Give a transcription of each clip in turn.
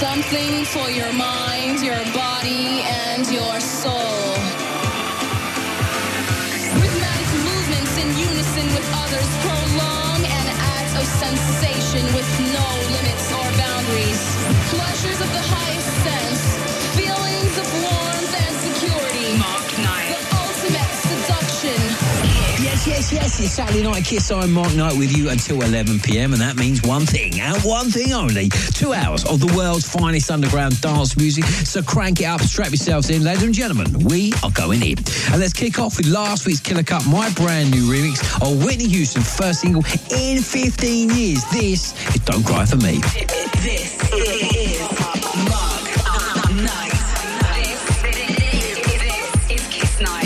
Something for your mind, your body, and your soul. Rhythmic movements in unison with others prolong an act of sensation with no limits or boundaries. Pleasures of the highest sense, feelings of warmth and security. Mark Knight. The ultimate seduction. Yes, it's Saturday Night Kiss. I'm Mark Knight with you until 11 p.m, and that means one thing, and one thing only. 2 hours of the world's finest underground dance music. So crank it up, strap yourselves in. Ladies and gentlemen, we are going in. And let's kick off with last week's Killer Cut, my brand new remix of Whitney Houston's first single in 15 years. This is Don't Cry For Me. This is Mark Knight. This is Kiss Night.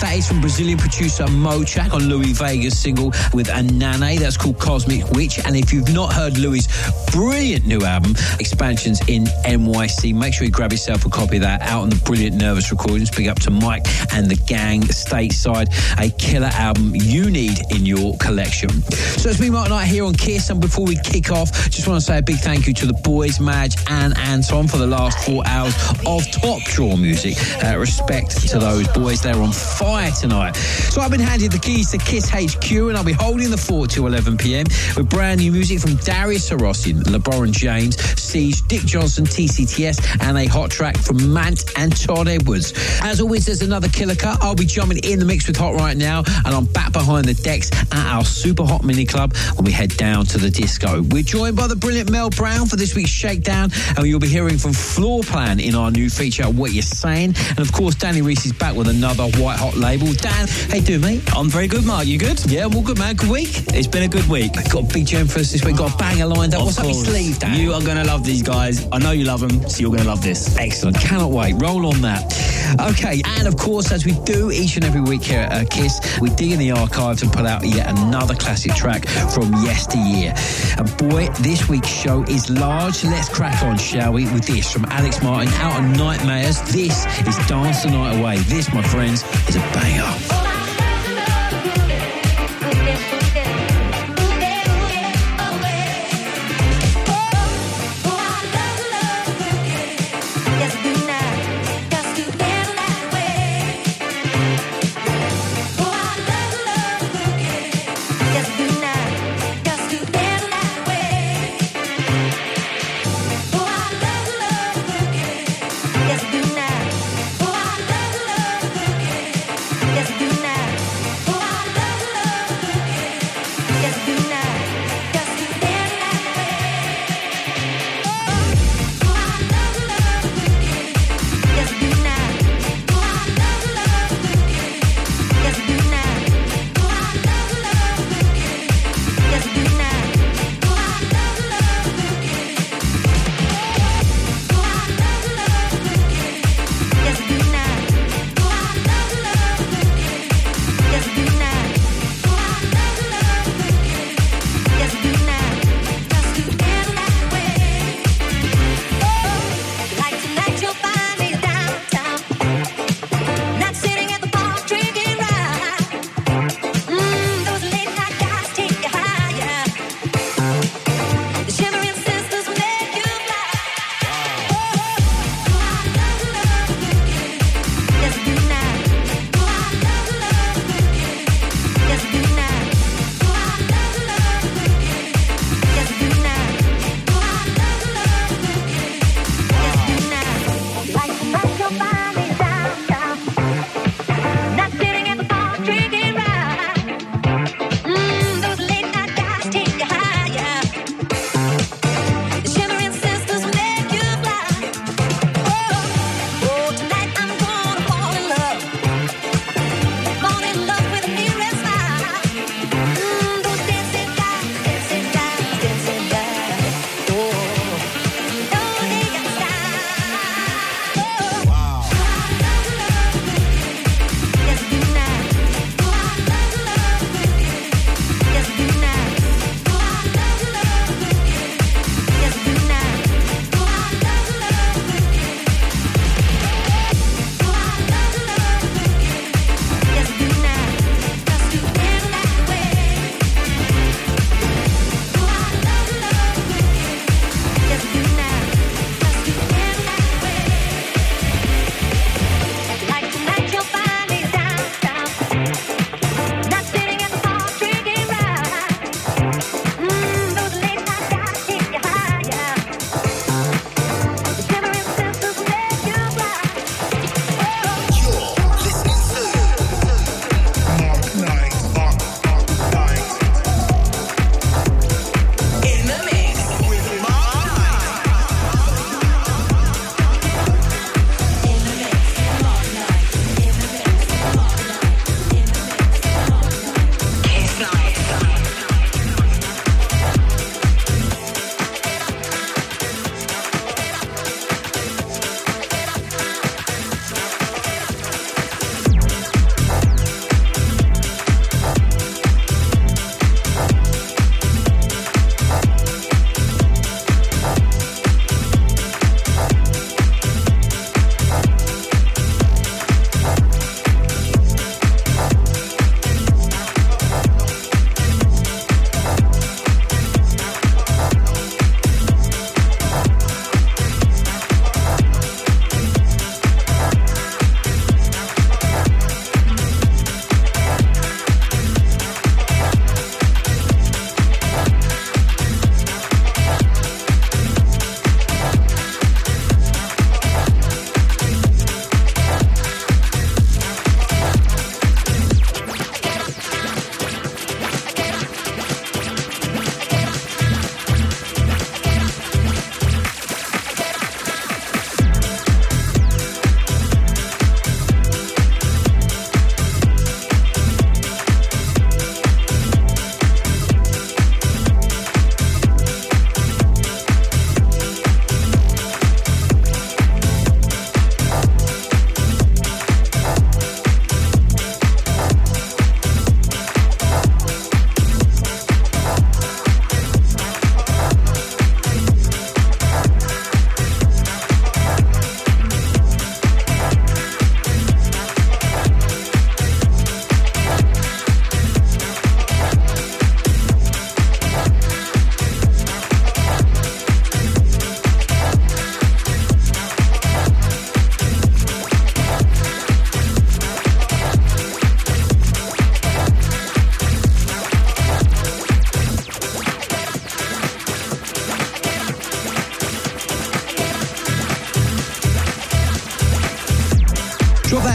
That is from Brazilian producer Mochak on Louis Vega's single with Anane. That's called Cosmic Witch. And if you've not heard Louis' brilliant new album, Expansions in NYC, make sure you grab yourself a copy of that out on the brilliant Nervous Recordings. Big up to Mike and the gang stateside. A killer album you need in your collection. So it's me, Mark Knight, here on Kiss. And before we kick off, just want to say a big thank you to the boys, Madge and Anton, for the last 4 hours of top draw music. Respect to those boys. They're on fire tonight. So I've been handed the keys to Kiss HQ, and I'll be holding the fort till 11 p.m. with brand new music from Darius Sarosyan, LeBron James, Siege, Dick Johnson, TCTS, and a hot track from Mant and Todd Edwards. As always, there's another killer cut. I'll be jumping in the mix with Hot right now, and I'm back behind the decks at our Super Hot Mini Club when we head down to the disco. We're joined by the brilliant Mel Brown for this week's Shakedown, and you'll be hearing from Floor Plan in our new feature, What You're Saying. And of course, Danny Reese is back with another White Hot label. Dan, how you doing, mate? I'm very good, Mark. You good? Yeah, I'm all good, man. Good week? It's been a good week. Got a big jam for us this week. Got a banger lined up. What's up your sleeve, Dan? You are going to love these guys. I know you love them, so you're going to love this. Excellent. Cannot wait. Roll on that. Okay, and of course, as we do each and every week here at Kiss, we dig in the archives and pull out yet another classic track from yesteryear. And boy, this week's show is large. Let's crack on, shall we, with this from Alex Martin out on Nightmares. This is Dance the Night Away. This, my friends, is a banger. Yes, I do.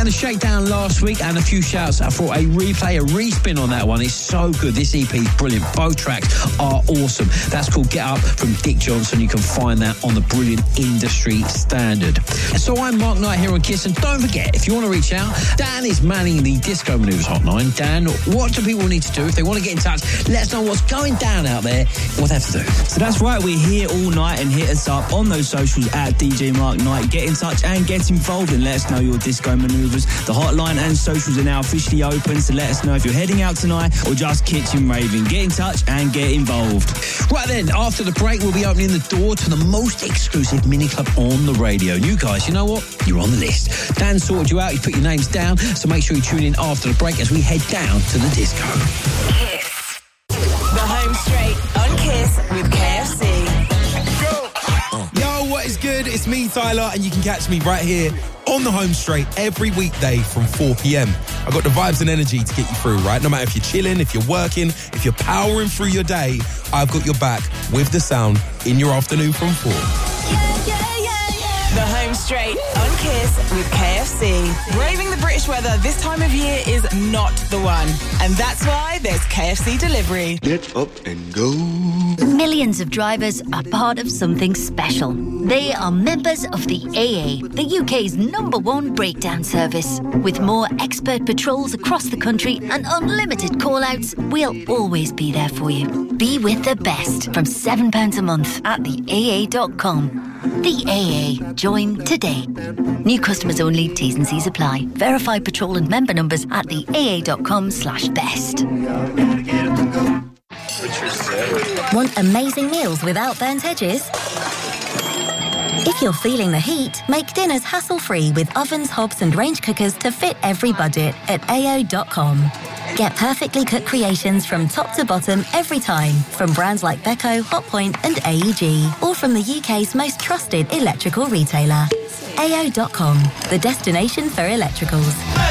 the shakedown last week, and a few shouts for a replay, a respin on that one. It's so good. This EP is brilliant. Both tracks are awesome. That's called Get Up from Dick Johnson. You can find that on the brilliant Industry Standard. So I'm Mark Knight here on Kiss, and don't forget, if you want to reach out, Dan is manning the Disco Manoeuvres hotline. Dan, what do people need to do if they want to get in touch? Let us know what's going down out there, what they have to do. So that's right, we're here all night, and hit us up on those socials at DJ Mark Knight. Get in touch and get involved and let us know your disco manoeuvres. The hotline and socials are now officially open, so let us know if you're heading out tonight or just kitchen raving. Get in touch and get involved. Right then, after the break, we'll be opening the door to the most exclusive mini club on the radio. And you guys, you know what? You're on the list. Dan sorted you out, he's put your names down, so make sure you tune in after the break as we head down to the disco. Kiss. The Home Straight on Kiss with KFC. Yo, what is good? It's me, Tyler, and you can catch me right here on the Home Straight every weekday from 4 p.m. I've got the vibes and energy to get you through, right? No matter if you're chilling, if you're working, if you're powering through your day, I've got your back with the sound in your afternoon from 4. The Home Straight on Kiss with KFC. Braving the British weather this time of year is not the one. And that's why there's KFC delivery. Get up and go. Millions of drivers are part of something special. They are members of the AA, the UK's #1 breakdown service. With more expert patrols across the country and unlimited call-outs, we'll always be there for you. Be with the best from £7 a month at theaa.com. The AA. Join today. New customers only. T's and C's apply. Verify patrol and member numbers at theaa.com/best. Want amazing meals without burnt edges? If you're feeling the heat, make dinners hassle-free with ovens, hobs and range cookers to fit every budget at AO.com. Get perfectly cooked creations from top to bottom every time, from brands like Beko, Hotpoint and AEG, or from the UK's most trusted electrical retailer. AO.com, the destination for electricals.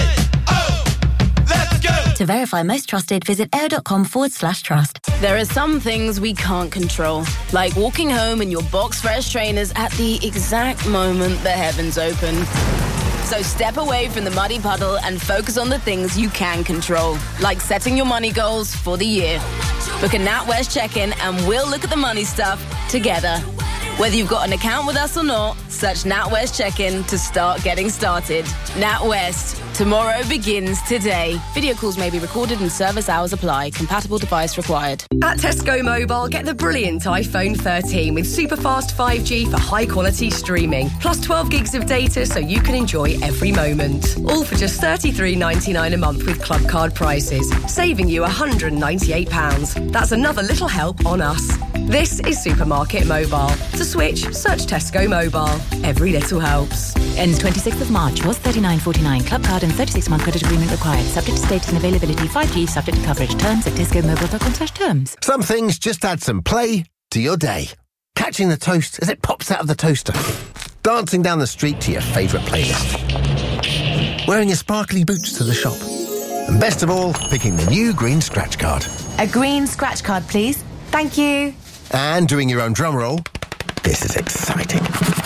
To verify most trusted, visit AO.com/trust. There are some things we can't control, like walking home in your box fresh trainers at the exact moment the heavens open. So step away from the muddy puddle and focus on the things you can control, like setting your money goals for the year. Book a NatWest check-in and we'll look at the money stuff together. Whether you've got an account with us or not, search NatWest check-in to start getting started. NatWest. Tomorrow begins today. Video calls may be recorded and service hours apply. Compatible device required. At Tesco Mobile, get the brilliant iPhone 13 with super fast 5G for high-quality streaming, plus 12 gigs of data so you can enjoy every moment. All for just £33.99 a month with club card prices, saving you £198. That's another little help on us. This is Supermarket Mobile. To switch, search Tesco Mobile. Every little helps. Ends 26th of March. Was $39.49. Club card and 36-month credit agreement required. Subject to status and availability. 5G subject to coverage. Terms at tescomobile.com/terms. Some things just add some play to your day. Catching the toast as it pops out of the toaster. Dancing down the street to your favourite playlist. Wearing your sparkly boots to the shop. And best of all, picking the new green scratch card. A green scratch card, please. Thank you. And doing your own drum roll. This is exciting.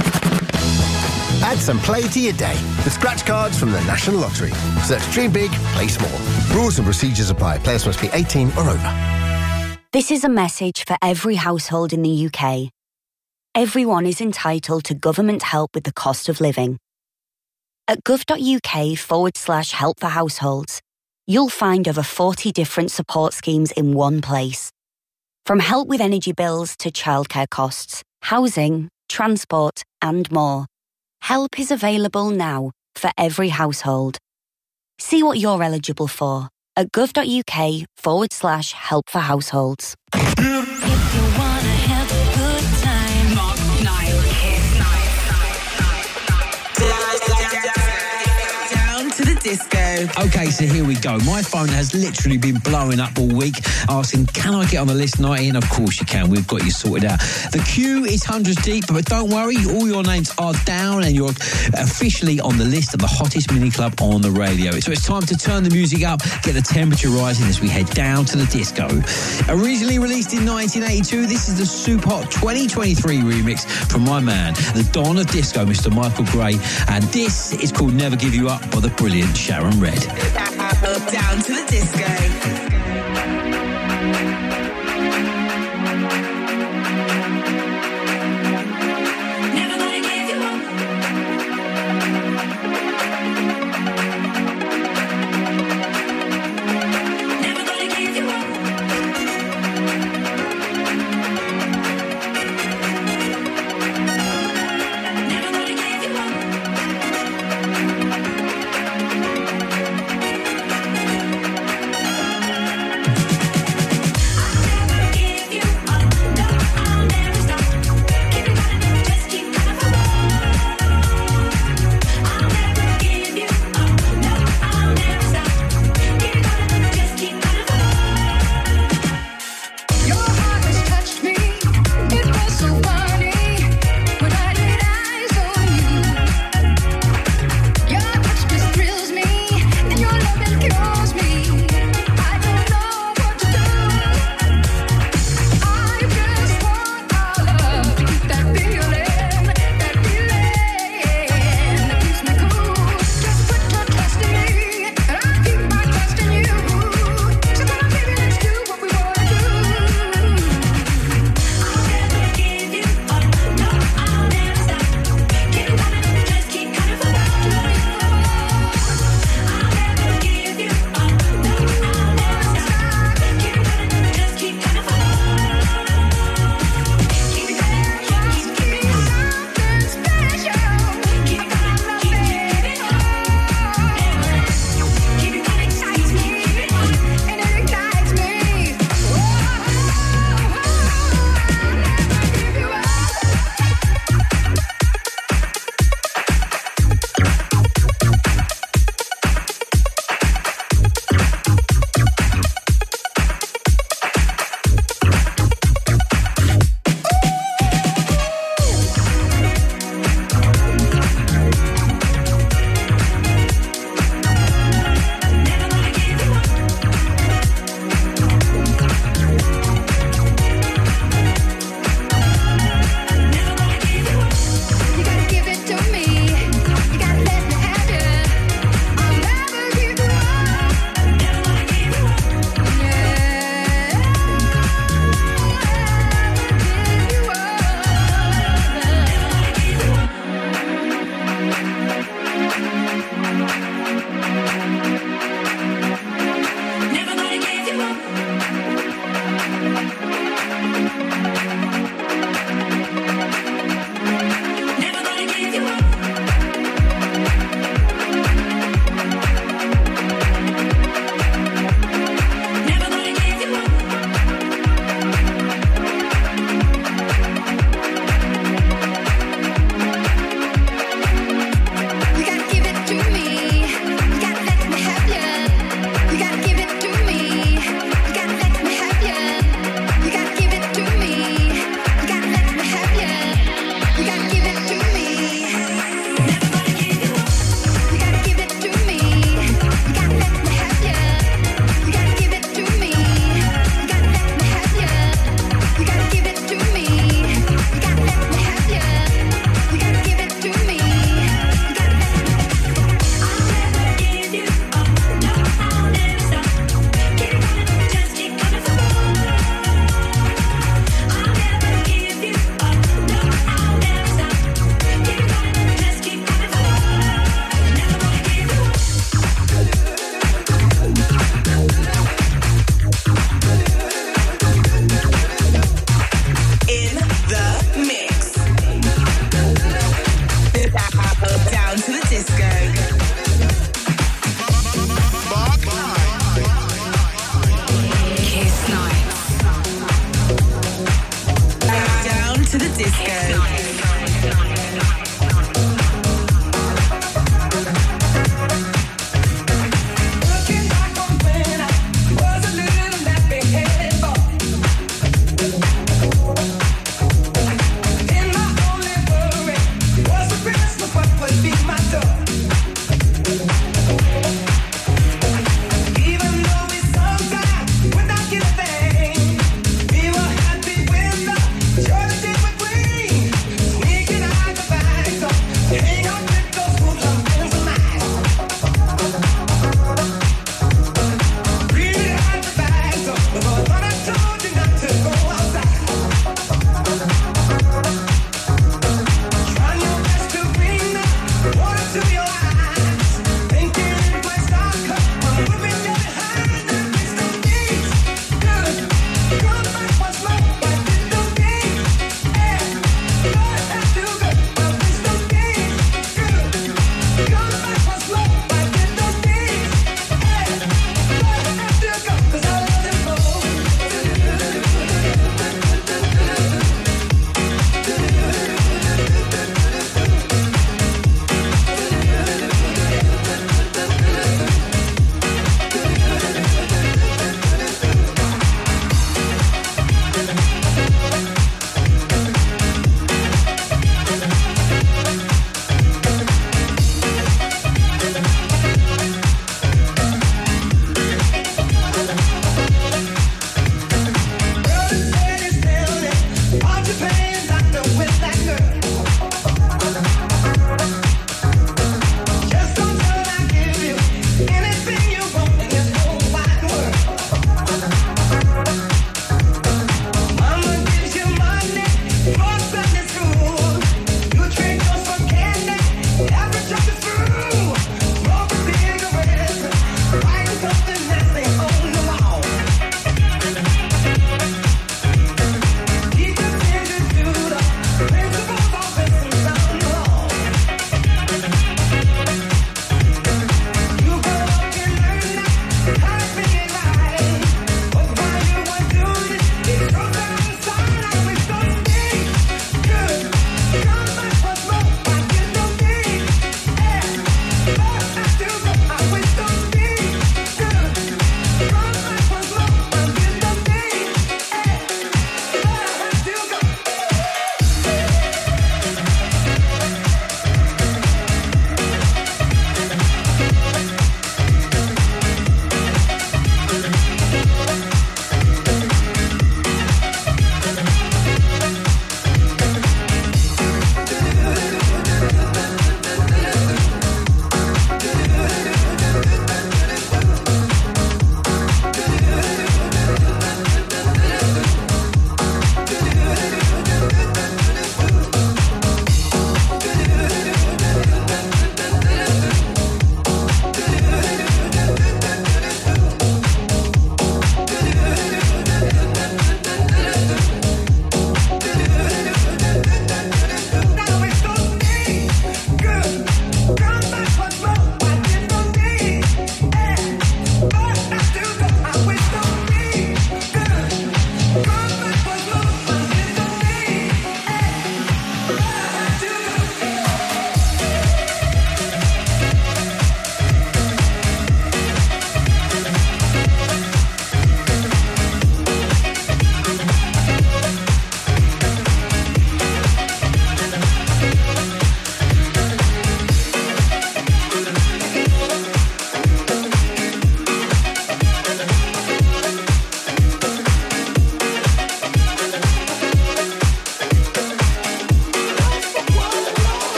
Add some play to your day with scratch cards from the National Lottery. Search Dream Big, Play Small. Rules and procedures apply. Players must be 18 or over. This is a message for every household in the UK. Everyone is entitled to government help with the cost of living. At gov.uk/help for households, you'll find over 40 different support schemes in one place. From help with energy bills to childcare costs, housing, transport, and more. Help is available now for every household. See what you're eligible for at gov.uk/help for households. If you wanna have a good time, Mark Knight, Kiss Night. Down to the disco. Okay, so here we go. My phone has literally been blowing up all week, asking, can I get on the list 19? Of course you can. We've got you sorted out. The queue is hundreds deep, but don't worry, all your names are down and you're officially on the list of the hottest mini club on the radio. So it's time to turn the music up, get the temperature rising as we head down to the disco. Originally released in 1982, this is the Super Hot 2023 remix from my man, the Don of Disco, Mr. Michael Gray, and this is called Never Give You Up by the brilliant Sharon Red. Down to the disco.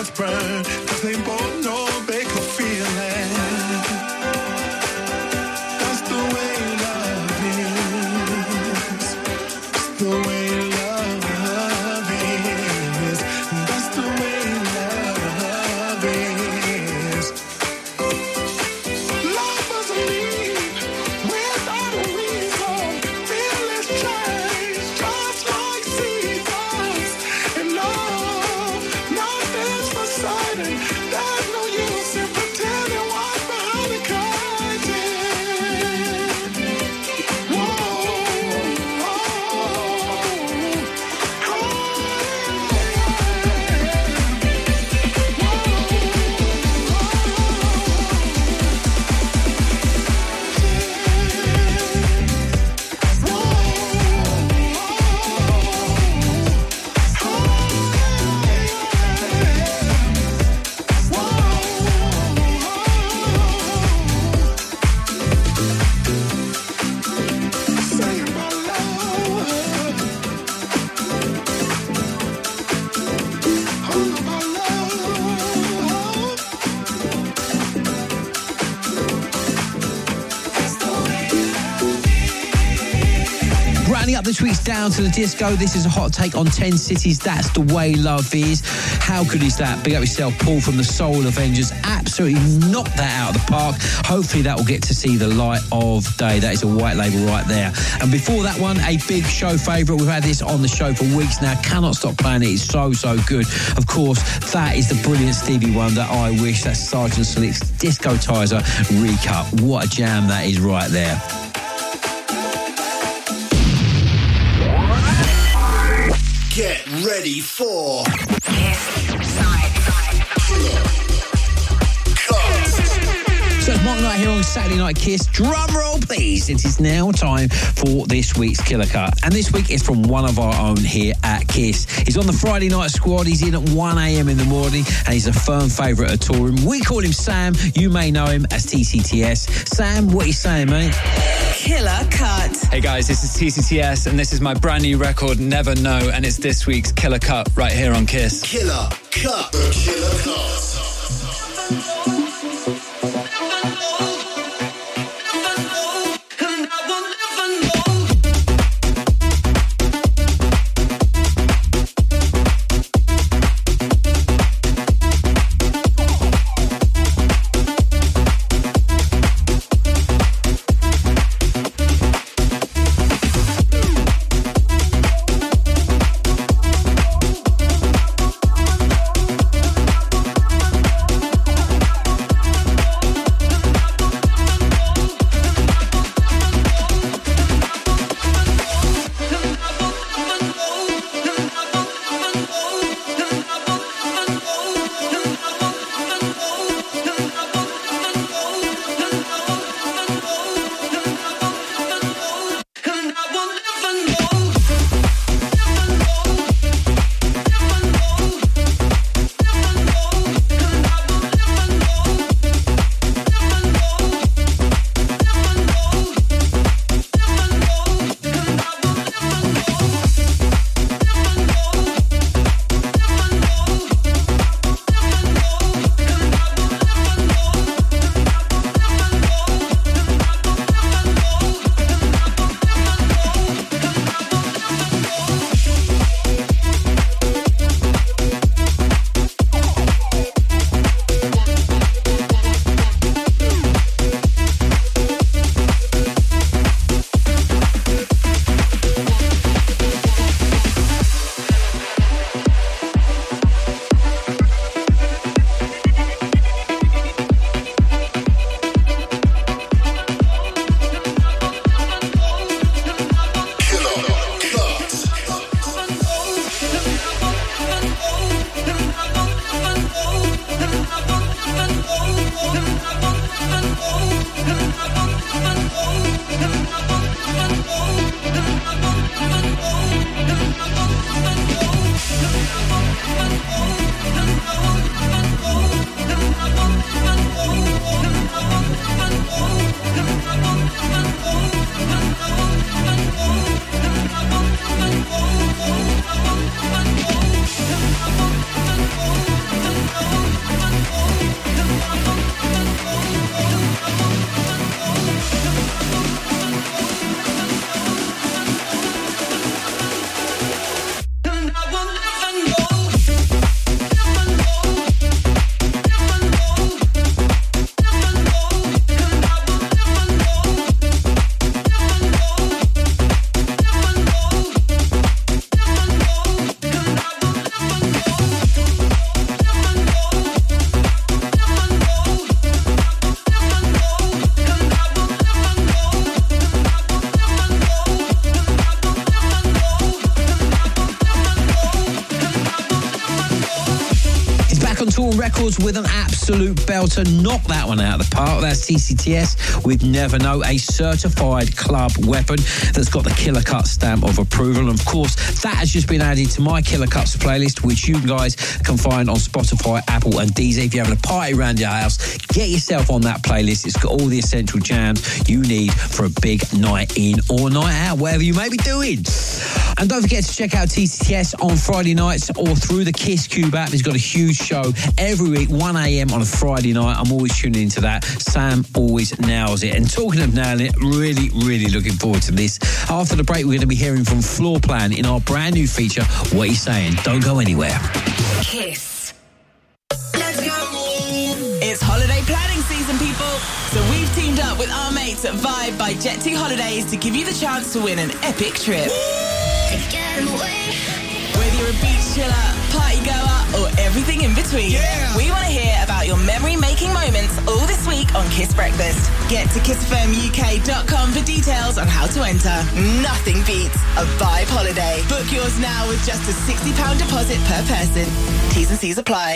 hearts burn, 'cause they both know they could feel it. That's the way love is. That's the way love is. That's the way love is. Love doesn't leave without a reason. Feelings change just like seasons. And love, nothing's for certain. There's no use in pretending what's behind the curtain. Rounding up this week's Down to the Disco, this is a hot take on 10 cities. That's the way love is. How good is that? Big up yourself, Paul from the Soul Avengers. Absolutely knocked that out of the park. Hopefully that will get to see the light of day. That is a white label right there. And before that one, a big show favourite. We've had this on the show for weeks now. Cannot stop playing it. It's so, so good. Of course, that is the brilliant Stevie Wonder, I Wish. That's Sergeant Slick's Discotizer recut. What a jam that is right there. Get ready for So it's Mark Knight here on Saturday Night Kiss. Drum roll, please. It is now time for this week's Killer Cut. And this week is from one of our own here at Kiss. He's on the Friday night squad. He's in at 1 a.m. in the morning, and he's a firm favourite of touring. We call him Sam. You may know him as TCTS. Sam, what are you saying, mate? Killer Cut. Hey guys, this is TCTS, and this is my brand new record, Never Know, and it's this week's Killer Cut right here on Kiss. Killer Cut. Killer Cut. back on Tour Records with an absolute belter. Knock that one out of the park. That's TCTS with Never Know, a certified club weapon that's got the Killer Cut stamp of approval. And of course, that has just been added to my Killer Cuts playlist, which you guys can find on Spotify, Apple and Deezer. If you're having a party around your house, get yourself on that playlist. It's got all the essential jams you need for a big night in or night out, whatever you may be doing. And don't forget to check out TCTS on Friday nights or through the Kiss Cube app. He's got a huge show every week, 1 a.m. on a Friday night. I'm always tuning into that. Sam always nails it. And talking of nailing it, really looking forward to this. After the break, we're going to be hearing from Floor Plan in our brand new feature, What You Saying. Don't go anywhere. Kiss. Let's go. It's holiday planning season, people. So we've teamed up with our mates at Vibe by Jet2 Holidays to give you the chance to win an epic trip. Whether you're a beach chiller, party goer, or everything in between, we want to hear about your memory-making moments all this week on Kiss Breakfast. Get to kissfmuk.com for details on how to enter. Nothing beats a Vibe holiday. Book yours now with just a £60 deposit per person. T's and C's apply.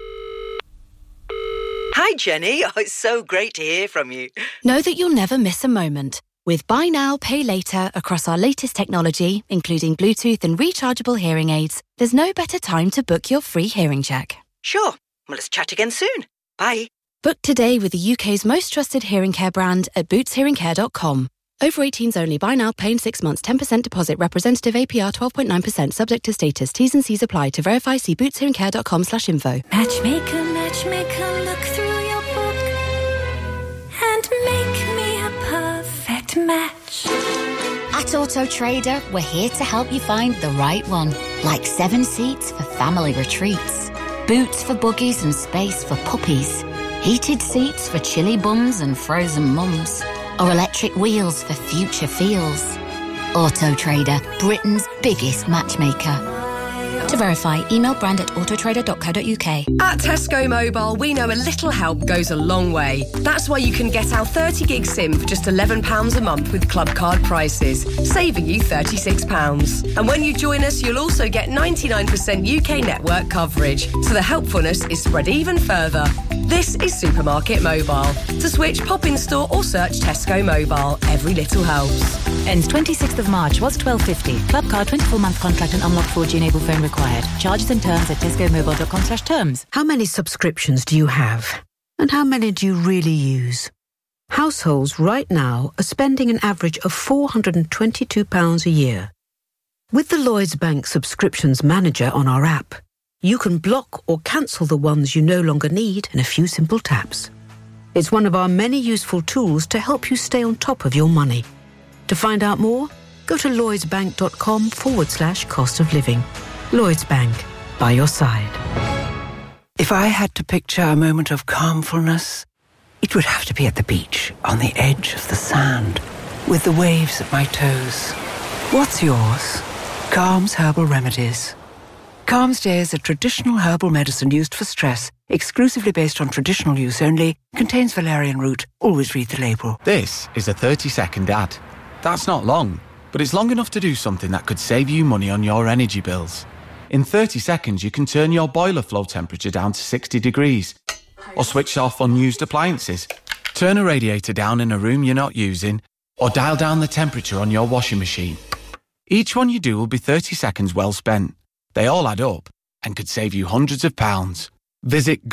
Hi, Jenny. Oh, it's so great to hear from you. Know that you'll never miss a moment. With Buy Now, Pay Later across our latest technology, including Bluetooth and rechargeable hearing aids, there's no better time to book your free hearing check. Sure. Well, let's chat again soon. Bye. Book today with the UK's most trusted hearing care brand at bootshearingcare.com. Over 18s only. Buy now, pay in 6 months, 10% deposit, representative APR 12.9%, subject to status. T's and C's apply. To verify, see bootshearingcare.com/info. Matchmaker, matchmaker, look through your book and make me a perfect match. At Auto Trader, we're here to help you find the right one. Like 7 seats for family retreats, boots for buggies and space for puppies, heated seats for chilly bums and frozen mums, or electric wheels for future feels. Auto Trader, Britain's biggest matchmaker. To verify, email brand at autotrader.co.uk. At Tesco Mobile, we know a little help goes a long way. That's why you can get our 30 gig SIM for just £11 a month with club card prices, saving you £36. And when you join us, you'll also get 99% UK network coverage, so the helpfulness is spread even further. This is Supermarket Mobile. To switch, pop in store or search Tesco Mobile. Every little helps. Ends 26th of March, was £12.50. Club card, 24-month contract and unlocked 4G enabled phone required. Charges and terms at tescomobile.com/terms. How many subscriptions do you have? And how many do you really use? Households right now are spending an average of £422 a year. With the Lloyds Bank Subscriptions Manager on our app, you can block or cancel the ones you no longer need in a few simple taps. It's one of our many useful tools to help you stay on top of your money. To find out more, go to lloydsbank.com/cost of living. Lloyds Bank, by your side. If I had to picture a moment of calmfulness, it would have to be at the beach, on the edge of the sand, with the waves at my toes. What's yours? Calm's Herbal Remedies. Calm's Day is a traditional herbal medicine used for stress, exclusively based on traditional use only, contains valerian root. Always read the label. This is a 30-second ad. That's not long, but it's long enough to do something that could save you money on your energy bills. In 30 seconds, you can turn your boiler flow temperature down to 60 degrees, or switch off unused appliances, turn a radiator down in a room you're not using, or dial down the temperature on your washing machine. Each one you do will be 30 seconds well spent. They all add up and could save you hundreds of pounds. Visit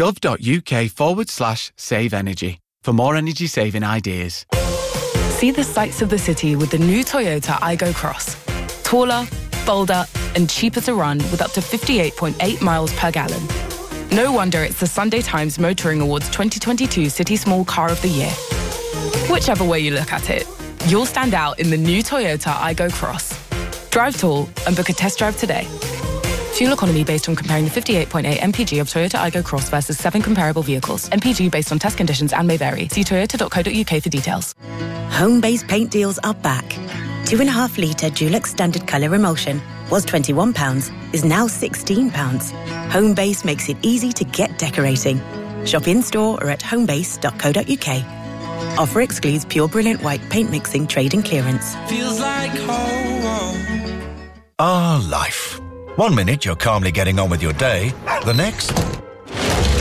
gov.uk/save energy for more energy saving ideas. See the sights of the city with the new Toyota Aygo Cross. Taller, bolder, and cheaper to run with up to 58.8 miles per gallon. No wonder it's the Sunday Times Motoring Awards 2022 City Small Car of the Year. Whichever way you look at it, you'll stand out in the new Toyota Aygo Cross. Drive tall and book a test drive today. Fuel economy based on comparing the 58.8 MPG of Toyota Aygo Cross versus 7 comparable vehicles. MPG based on test conditions and may vary. See toyota.co.uk for details. Home-based paint deals are back. 2.5 litre Dulux Standard Colour Emulsion was £21, is now £16. Homebase makes it easy to get decorating. Shop in-store or at homebase.co.uk. Offer excludes Pure Brilliant White paint mixing, trade and clearance. Feels like home. Ah, life. 1 minute you're calmly getting on with your day, the next,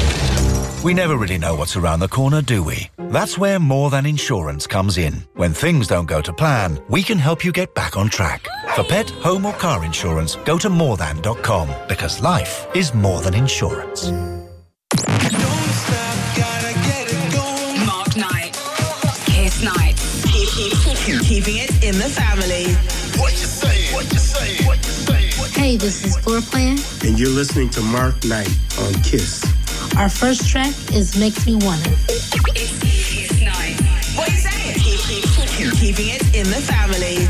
We never really know what's around the corner, do we? That's where More Than Insurance comes in. When things don't go to plan, we can help you get back on track. For pet, home or car insurance, go to morethan.com, because life is more than insurance. Mark Knight. Kiss Night. Keeping it in the family. What you saying? What you saying? What you saying? Hey, this is Floor Plan. And you're listening to Mark Knight on KISS. Our first track is Makes Me Wanna. It's Kiss Night. What are you saying? Keeping it in the family.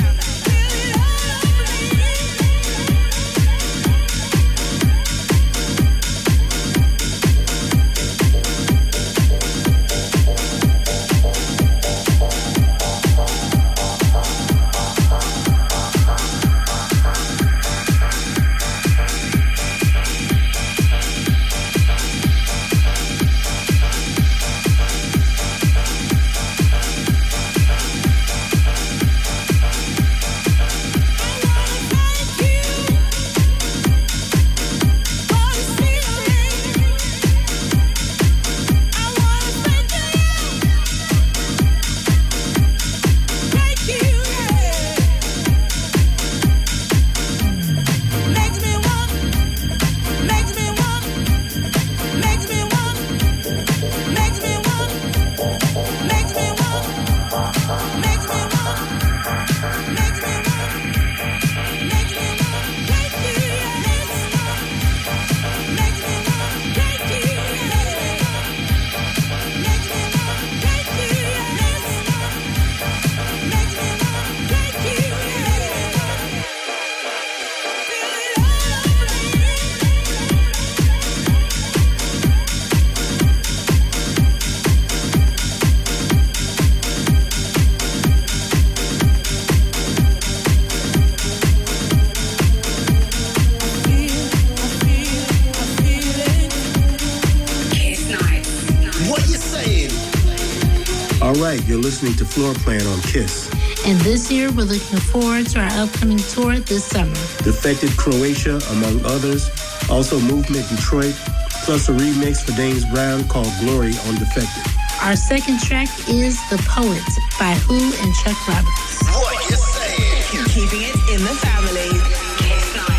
You're listening to Floor Plan on KISS. And this year, we're looking forward to our upcoming tour this summer. Defected Croatia, among others. Also Movement Detroit, plus a remix for James Brown called Glory on Defected. Our second track is The Poet by Who and Chuck Roberts. What you saying? Keeping it in the family. Kiss Night.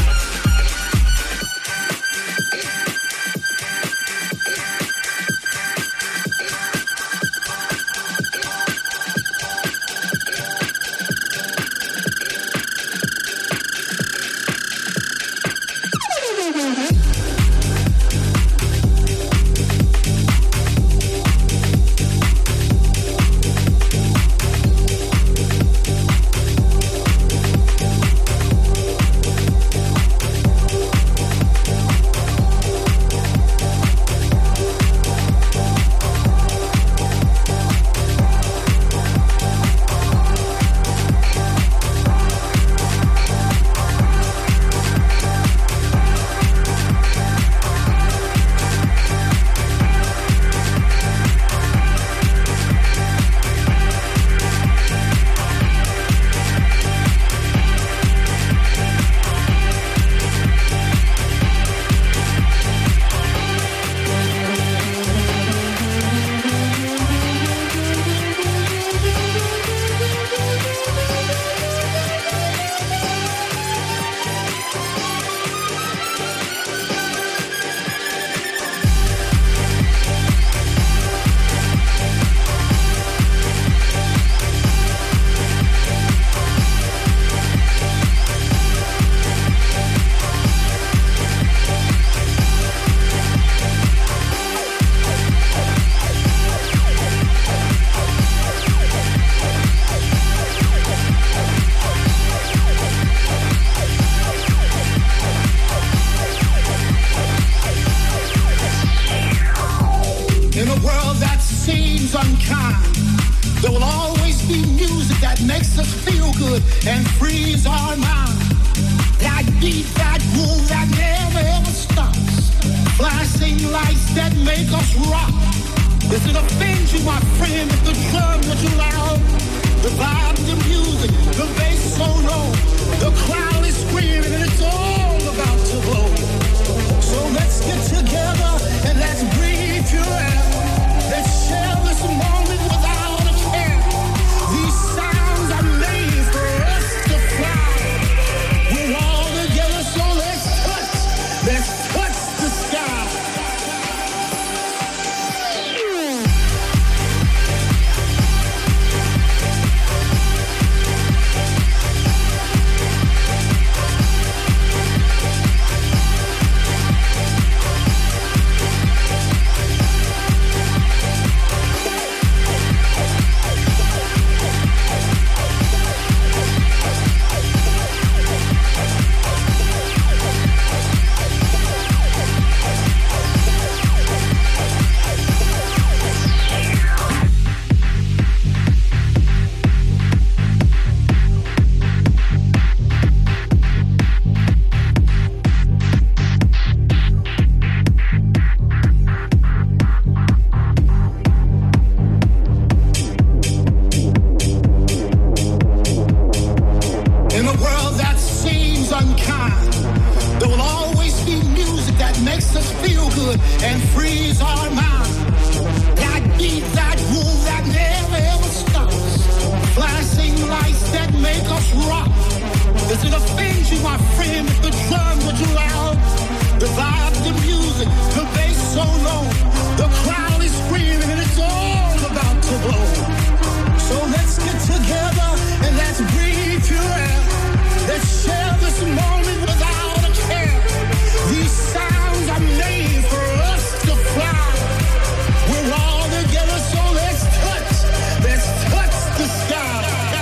There will always be music that makes us feel good and frees our mind. That beat, that groove that never ever stops. Flashing lights that make us rock. Does it offend you, my friend, if the drums are too loud? The vibe, the music, the bass so low. The crowd is screaming and it's all about to blow. So let's get together and let's breathe. good and frees our mind. That beat, that groove that never ever stops. Flashing lights that make us rock. Is it offend you, my friend, if the drums are too loud? The vibe, the music, the bass so low. The crowd is screaming and it's all about to blow. So let's get together and let's breathe pure air. Let's share this moment without a care. These sounds are made for us to fly. We're all together, so let's touch the sky.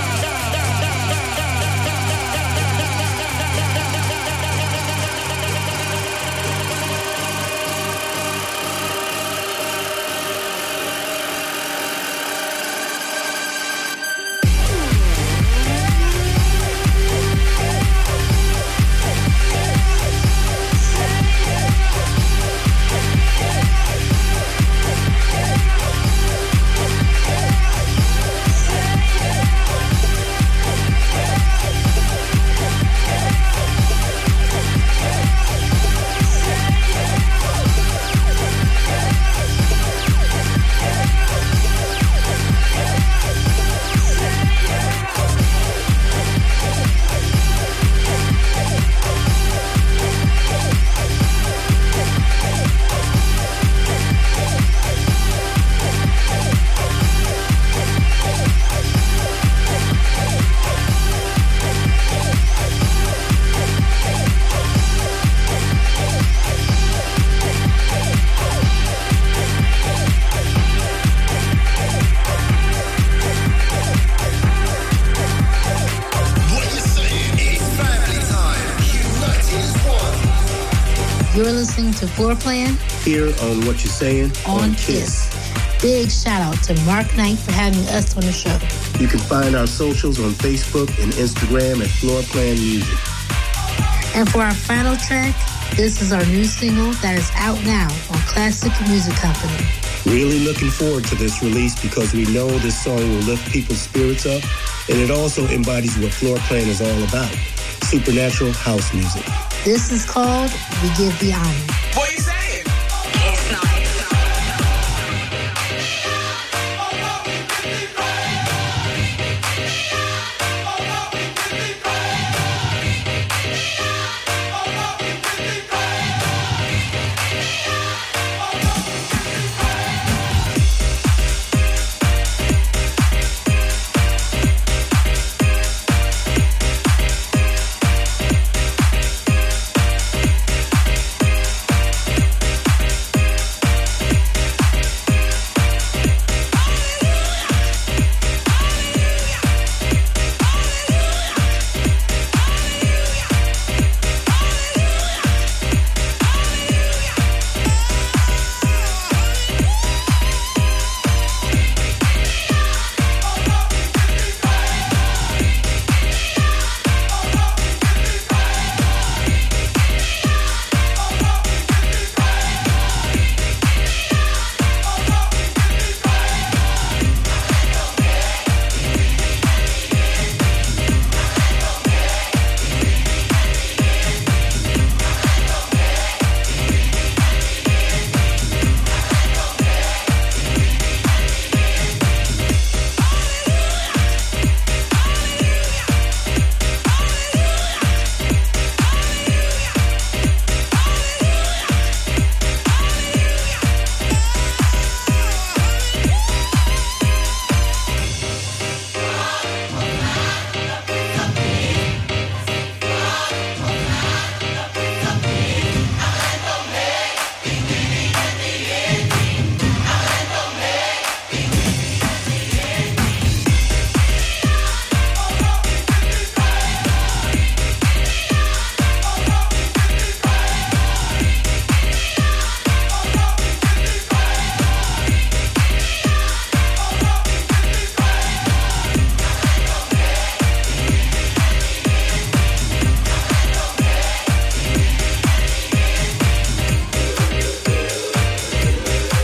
You're listening to Floor Plan Here on What You're Saying on KISS. Big shout out to Mark Knight for having us on the show. You can find our socials on Facebook and Instagram at Floor Plan Music. And for our final track, this is our new single that is out now on Classic Music Company. Really looking forward to this release because we know this song will lift people's spirits up, and it also embodies what Floor Plan is all about, supernatural house music. This is called We Give the Honor. What are you saying?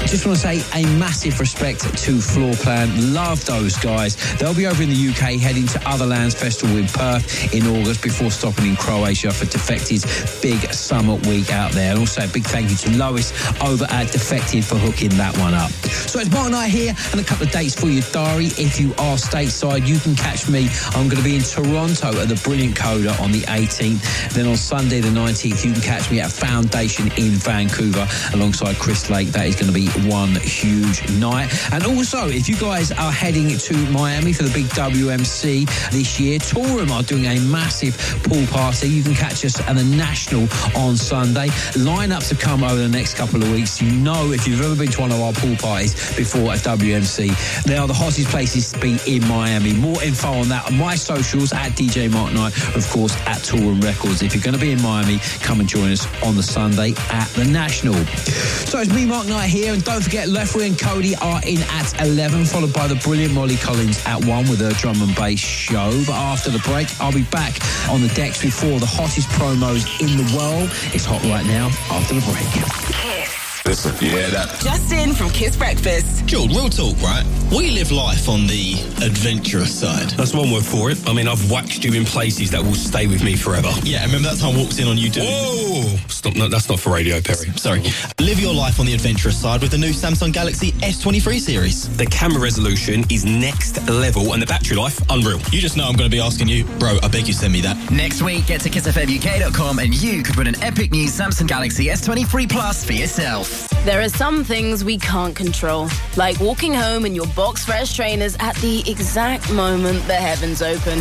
Just want to say a massive respect to Floorplan. Love those guys. They'll be over in the UK heading to Other Lands Festival in Perth in August before stopping in Croatia for Defected's big summer week out there. And also a big thank you to Lois over at Defected for hooking that one up. So it's Mark Knight here and a couple of dates for your diary. If you are stateside, you can catch me. I'm going to be in Toronto at the Brilliant Coda on the 18th. Then on Sunday the 19th, you can catch me at Foundation in Vancouver alongside Chris Lake. That is going to be one huge night. And also, if you guys are heading to Miami for the big WMC this year, Tourum are doing a massive pool party. You can catch us at the National on Sunday. Lineups to come over the next couple of weeks. You know, if you've ever been to one of our pool parties before at WMC, they are the hottest places to be in Miami. More info on that on my socials at DJ Mark Knight, of course, at Tourum Records. If you're going to be in Miami, come and join us on the Sunday at the National. So it's me, Mark Knight, here, and don't forget Lefroy and Cody are in at 11, followed by the brilliant Molly Collins at 1 with her drum and bass show. But after the break, I'll be back on the decks before the hottest promos in the world. It's hot right now after the break. Listen, yeah, that. Justin from Kiss Breakfast. Jules, real talk, right? We live life on the adventurous side. That's one word for it. I mean, I've waxed you in places that will stay with me forever. Yeah, remember that time I walked in on you doing... Whoa! Stop, no, that's not for radio, Perry. Sorry. Live your life on the adventurous side with the new Samsung Galaxy S23 series. The camera resolution is next level and the battery life, unreal. You just know I'm going to be asking you, bro, I beg you send me that. Next week, get to kissfmuk.com and you could win an epic new Samsung Galaxy S23 Plus for yourself. There are some things we can't control, like walking home in your box fresh trainers at the exact moment the heavens open.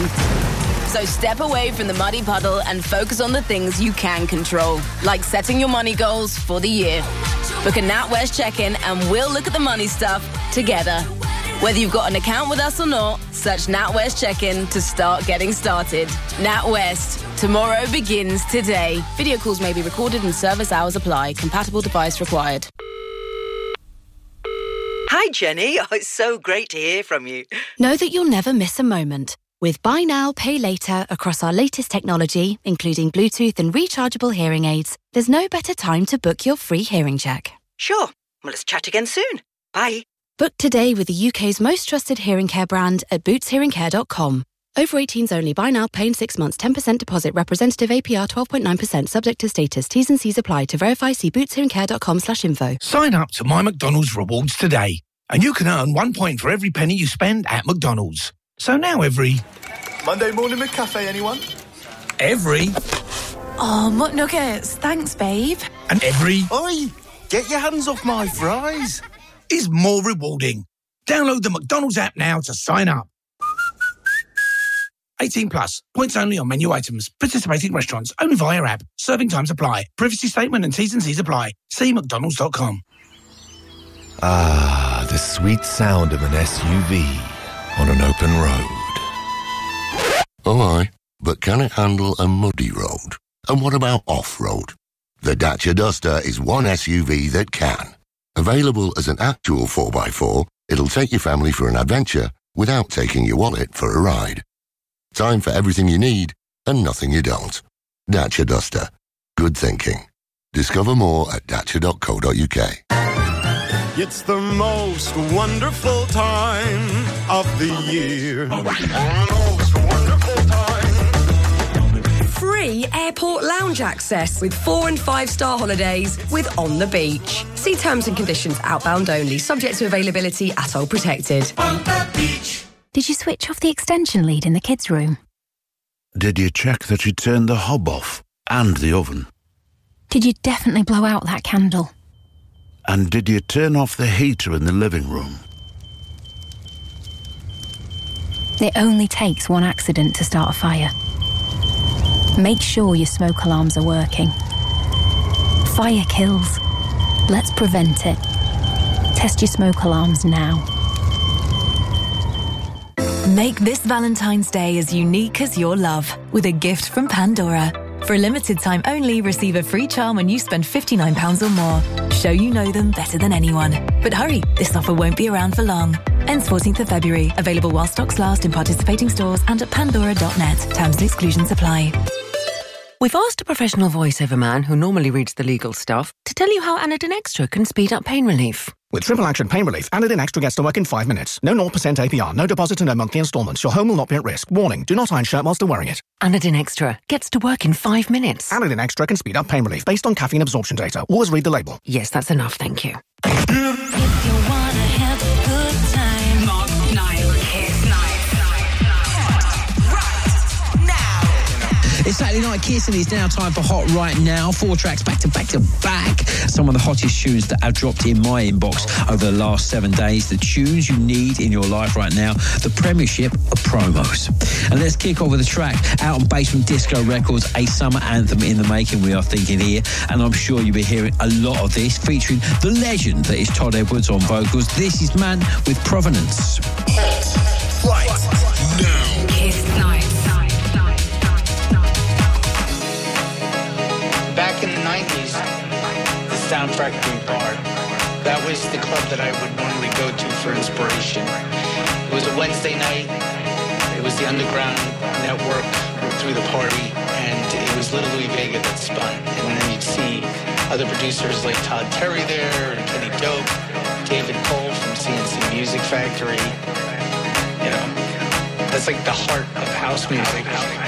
So step away from the muddy puddle and focus on the things you can control, like setting your money goals for the year. Book a NatWest check-in and we'll look at the money stuff together. Whether you've got an account with us or not, search NatWest check-in to start getting started. NatWest. Tomorrow begins today. Video calls may be recorded and service hours apply. Compatible device required. Hi, Jenny. Oh, it's so great to hear from you. Know that you'll never miss a moment. With Buy Now, Pay Later across our latest technology, including Bluetooth and rechargeable hearing aids, there's no better time to book your free hearing check. Sure. Well, let's chat again soon. Bye. Book today with the UK's most trusted hearing care brand at bootshearingcare.com. Over 18s only. Buy now, pay in 6 months, 10% deposit. Representative APR 12.9%. Subject to status. T's and C's apply. To verify, see bootshearingcare.com/info. Sign up to My McDonald's Rewards today, and you can earn 1 point for every penny you spend at McDonald's. So now every... Monday morning McCafe, anyone? Every... Oh, McNuggets. Thanks, babe. And every... Oi, get your hands off my fries. ...is more rewarding. Download the McDonald's app now to sign up. 18 plus. Points only on menu items. Participating restaurants. Only via app. Serving times apply. Privacy statement and T's and C's apply. See mcdonalds.com. Ah, the sweet sound of an SUV on an open road. Oh, aye, but can it handle a muddy road? And what about off-road? The Dacia Duster is one SUV that can. Available as an actual 4x4, it'll take your family for an adventure without taking your wallet for a ride. Time for everything you need and nothing you don't. Dacia Duster. Good thinking. Discover more at dacia.co.uk. It's the most wonderful time of the year. Most wonderful time. Free airport lounge access with 4- and 5-star holidays with On the Beach. See terms and conditions outbound only, subject to availability at all protected. On the beach. Did you switch off the extension lead in the kids' room? Did you check that you turned the hob off and the oven? Did you definitely blow out that candle? And did you turn off the heater in the living room? It only takes one accident to start a fire. Make sure your smoke alarms are working. Fire kills. Let's prevent it. Test your smoke alarms now. Make this Valentine's Day as unique as your love with a gift from Pandora. For a limited time only, receive a free charm when you spend £59 or more. Show you know them better than anyone. But hurry, this offer won't be around for long. Ends 14th of February. Available while stocks last in participating stores and at pandora.net. Terms and exclusions apply. We've asked a professional voiceover man who normally reads the legal stuff to tell you how Anadin Extra can speed up pain relief. With Triple Action Pain Relief, Anadin Extra gets to work in 5 minutes. No 0% APR, no deposit and no monthly instalments. Your home will not be at risk. Warning, do not iron shirt whilst you're wearing it. Anadin Extra gets to work in 5 minutes. Anadin Extra can speed up pain relief based on caffeine absorption data. Always read the label. Yes, that's enough, thank you. If you wanna have a good time, Mark Knight, Kiss Night. Right now. It's Saturday Night Kiss and it's now time for Hot Right Now. 4 tracks back to back to back. Some of the hottest tunes that have dropped in my inbox over the last 7 days. The tunes you need in your life right now. The premiership of promos. And let's kick off with a track out on Basement Disco Records, a summer anthem in the making, we are thinking here. And I'm sure you'll be hearing a lot of this, featuring the legend that is Todd Edwards on vocals. This is Man with Provenance. Hot Right Now. Kiss Night. Back in the 90s, the Soundtrack Group Bar. That was the club that I would normally go to for inspiration. It was a Wednesday night. It was the underground network through the party, and it was Little Louie Vega that spun. And then you'd see other producers like Todd Terry there, and Kenny Dope, David Cole from CNC Music Factory. You know, that's like the heart of house music.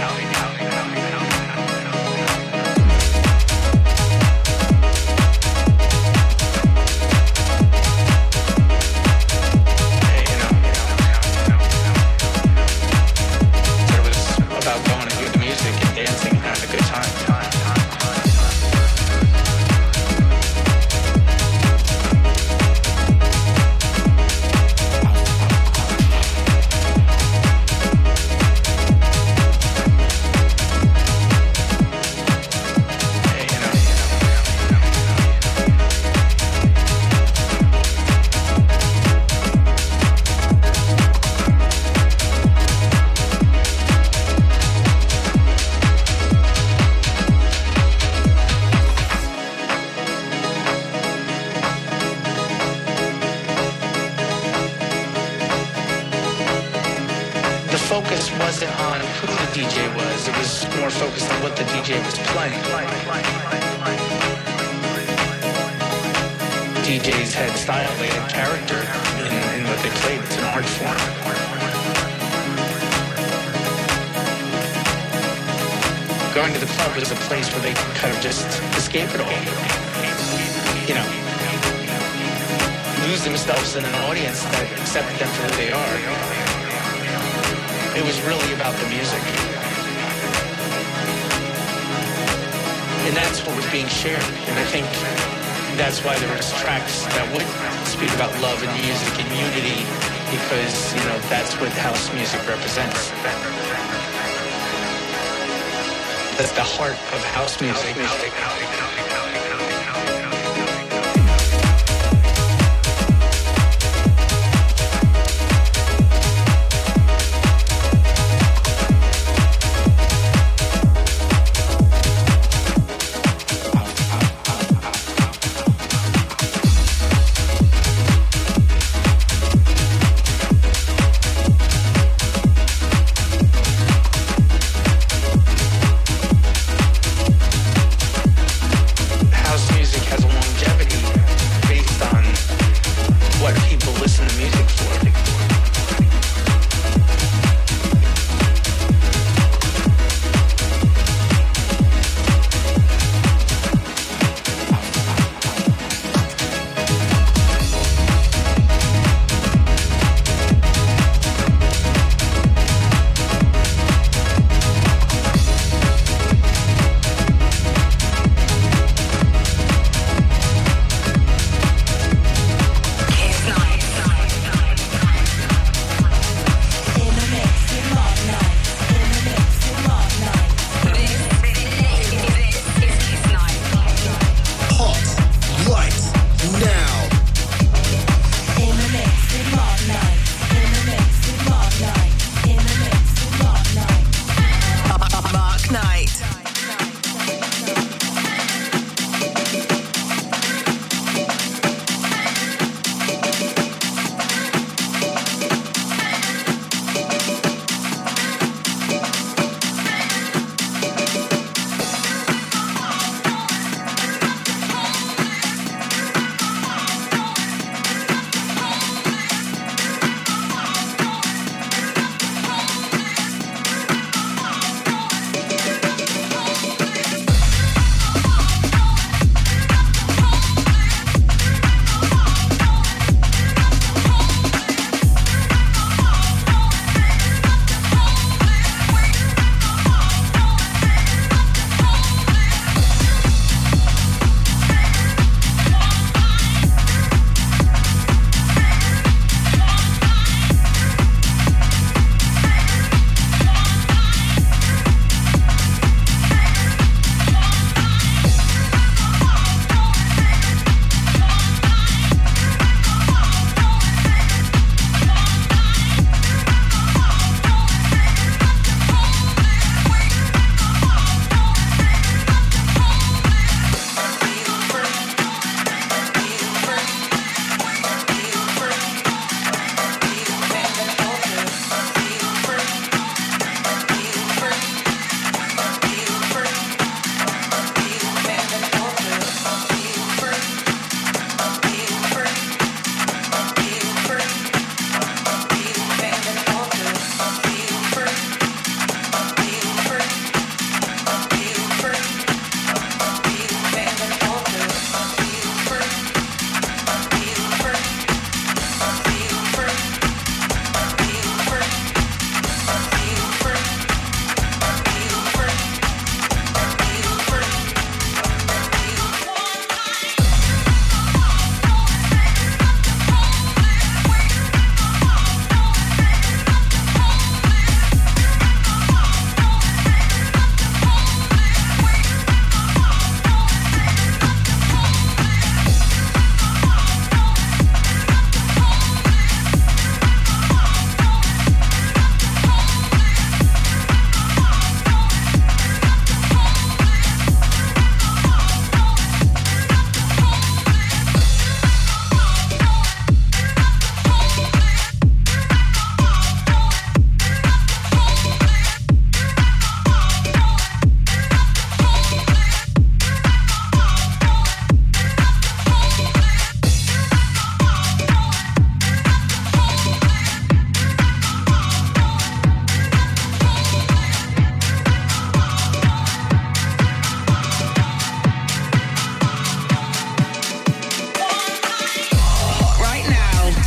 DJs had style, they had character in what they played. It's an art form. Going to the club was a place where they could kind of just escape it all. You know, lose themselves in an audience that accepted them for who they are. It was really about the music. And that's what was being shared. And I think that's why there was tracks that would speak about love and music and unity, because, you know, that's what house music represents. That's the heart of house music.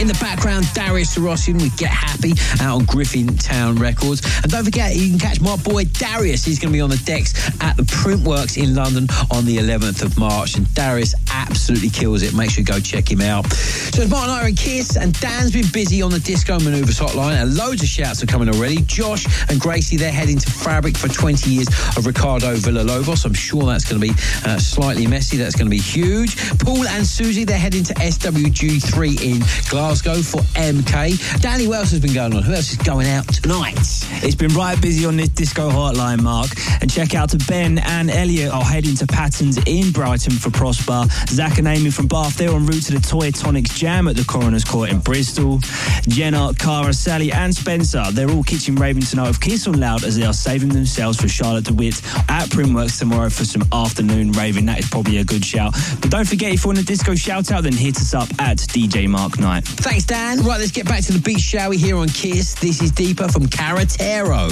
In the background, Darius Syrossian with Get Happy out on Griffin Town Records. And don't forget, you can catch my boy Darius. He's going to be on the decks at the Printworks in London on the 11th of March. And Darius absolutely kills it. Make sure you go check him out. So it's Martin, Ira and Kiss, and Dan's been busy on the Disco Manoeuvres hotline, and loads of shouts are coming already. Josh and Gracie, they're heading to Fabric for 20 years of Ricardo Villalobos. I'm sure that's going to be slightly messy. That's going to be huge. Paul and Susie, they're heading to SWG3 in Glasgow for MK. Danny, what else has been going on? Who else is going out tonight? It's been right busy on this Disco hotline, Mark. And check out to Ben and Elliot are heading to Patton's in Brighton for Prosper. Zach and Amy from Bath, they're en route to the Toy Tonics Jam at the Coroner's Court in Bristol. Jenna, Cara, Sally and Spencer, they're all kitchen raving tonight with Kiss on Loud as they are saving themselves for Charlotte DeWitt at Printworks tomorrow for some afternoon raving. That is probably a good shout. But don't forget, if you want a disco shout out, then hit us up at DJ Mark Knight. Thanks, Dan. Right, let's get back to the beat, shall we, here on Kiss. This is Deeper from Caratero.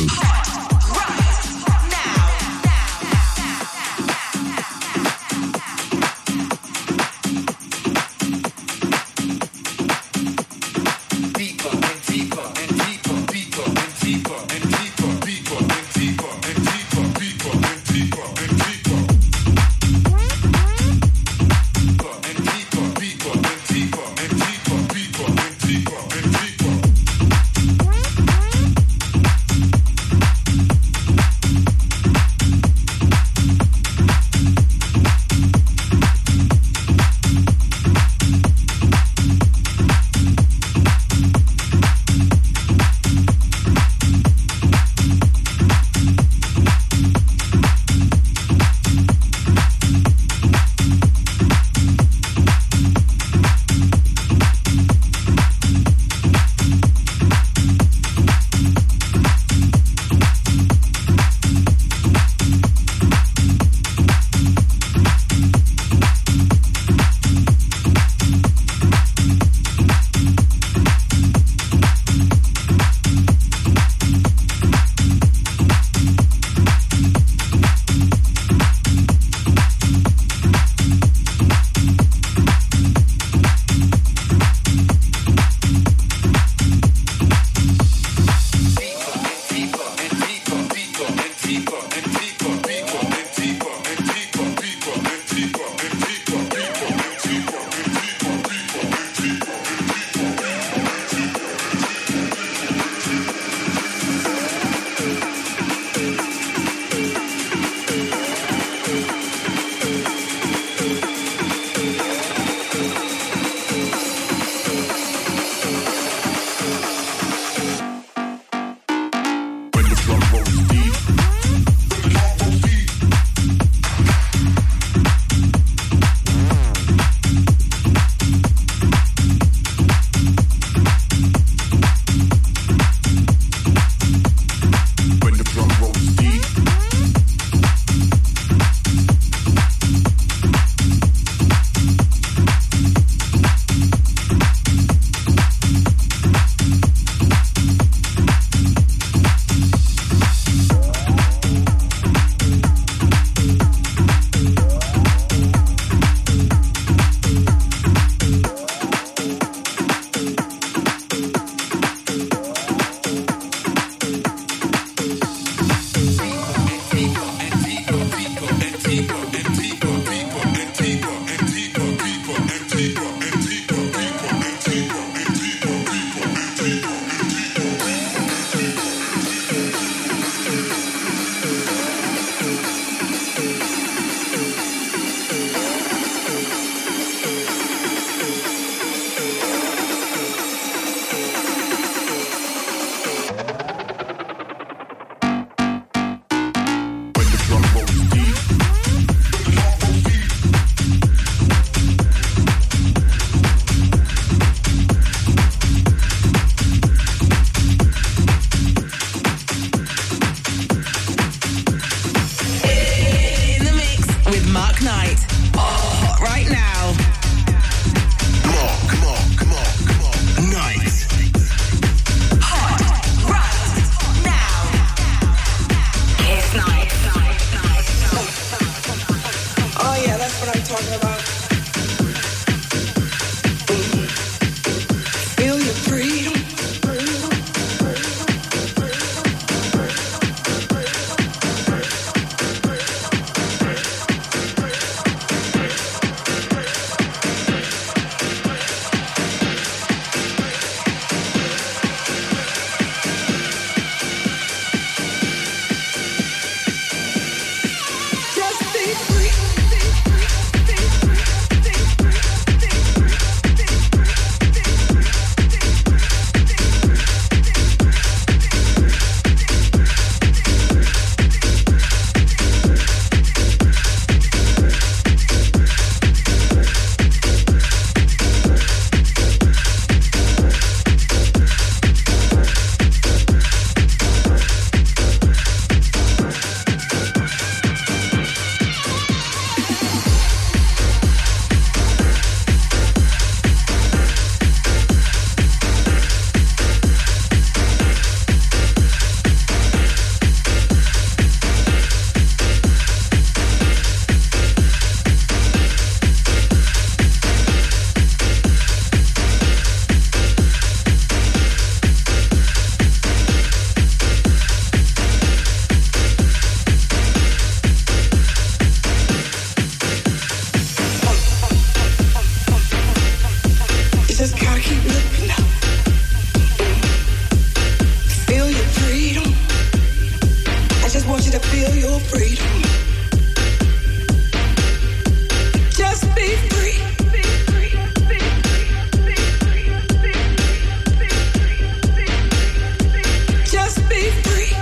keep looking up. Feel your freedom. I just want you to feel your freedom. Just be free. Just be free.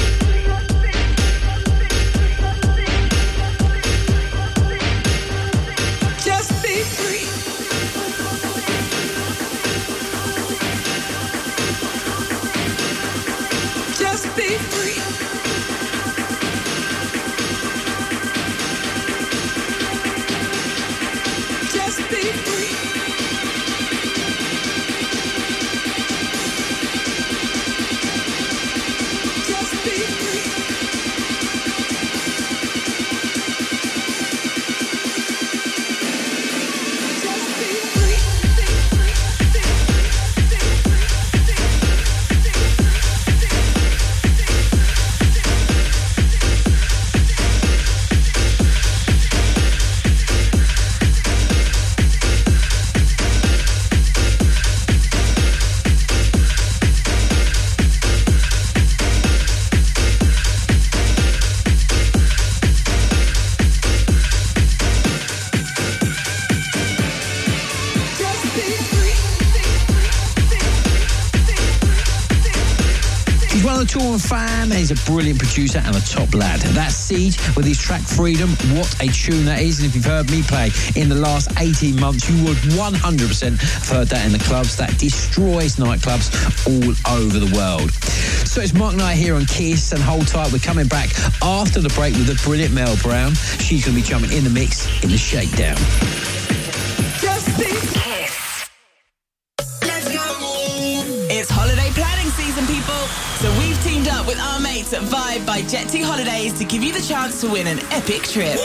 Just be free. Just be free. Just be free. Just be free. Tour fan, he's a brilliant producer and a top lad. That's Siege with his track Freedom. What a tune that is. And if you've heard me play in the last 18 months, you would 100% have heard that in the clubs. That destroys nightclubs all over the world. So it's Mark Knight here on Kiss, and hold tight, we're coming back after the break with the brilliant Mel Brown. She's going to be jumping in the mix in the Shakedown. Just be Kiss. It's holiday planning season, people. So we've teamed up with our mates at Vibe by Jet2 Holidays to give you the chance to win an epic trip.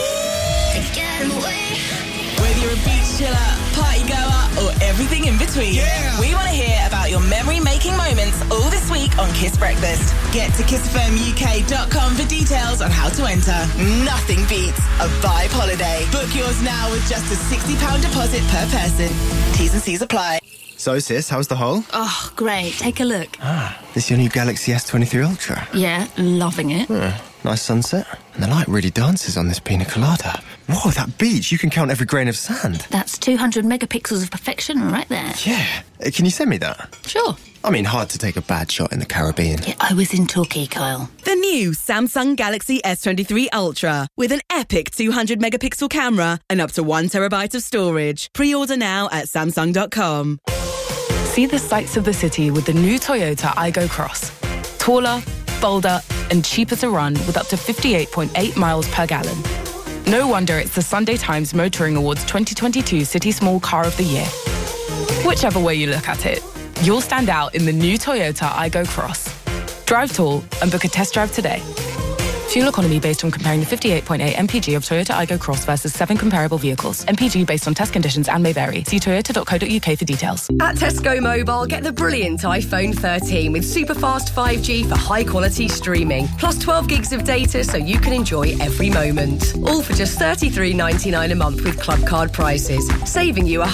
Whether you're a beach chiller, party goer, or everything in between, we want to hear about your memory-making moments all this week on Kiss Breakfast. Get to kissfmuk.com for details on how to enter. Nothing beats a Vibe holiday. Book yours now with just a £60 deposit per person. T's and C's apply. So, sis, how's the hole? Oh, great. Take a look. This your new Galaxy S23 Ultra? Yeah, loving it. Nice sunset. And the light really dances on this pina colada. Whoa, that beach. You can count every grain of sand. That's 200 megapixels of perfection right there. Yeah. Can you send me that? Sure. I mean, hard to take a bad shot in the Caribbean. Yeah, I was in Torquay, Kyle. The new Samsung Galaxy S23 Ultra with an epic 200 megapixel camera and up to 1 terabyte of storage. Pre-order now at Samsung.com. See the sights of the city with the new Toyota Aygo Cross. Taller, bolder, and cheaper to run with up to 58.8 miles per gallon. No wonder it's the Sunday Times Motoring Awards 2022 City Small Car of the Year. Whichever way you look at it, you'll stand out in the new Toyota Aygo Cross. Drive tall and book a test drive today. Fuel economy based on comparing the 58.8 mpg of Toyota Aygo Cross versus 7 comparable vehicles. MPG based on test conditions and may vary. See toyota.co.uk for details. At Tesco Mobile, get the brilliant iPhone 13 with super fast 5G for high quality streaming, plus 12 gigs of data so you can enjoy every moment. All for just $33.99 a month with club card prices, saving you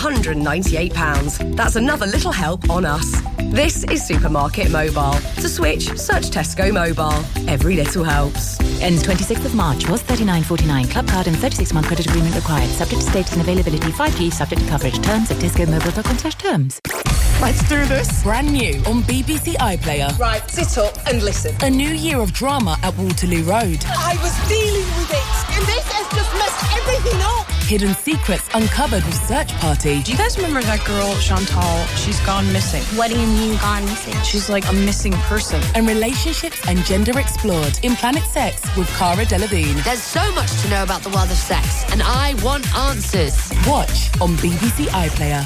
£198. That's another little help on us. This is Supermarket Mobile. To switch, search Tesco Mobile. Every little helps. Ends 26th of March. Was $39.49. Club card and 36-month credit agreement required. Subject to status and availability. 5G subject to coverage. Terms at discomobile.com/terms. Let's do this. Brand new on BBC iPlayer. Right, sit up and listen. A new year of drama at Waterloo Road. I was dealing with it, and this has just messed everything up. Hidden secrets uncovered with Search Party. Do you guys remember that girl, Chantal? She's gone missing. What do you mean gone missing? She's like a missing person. And relationships and gender explored in Planet Sex with Cara Delevingne. There's so much to know about the world of sex, and I want answers. Watch on BBC iPlayer.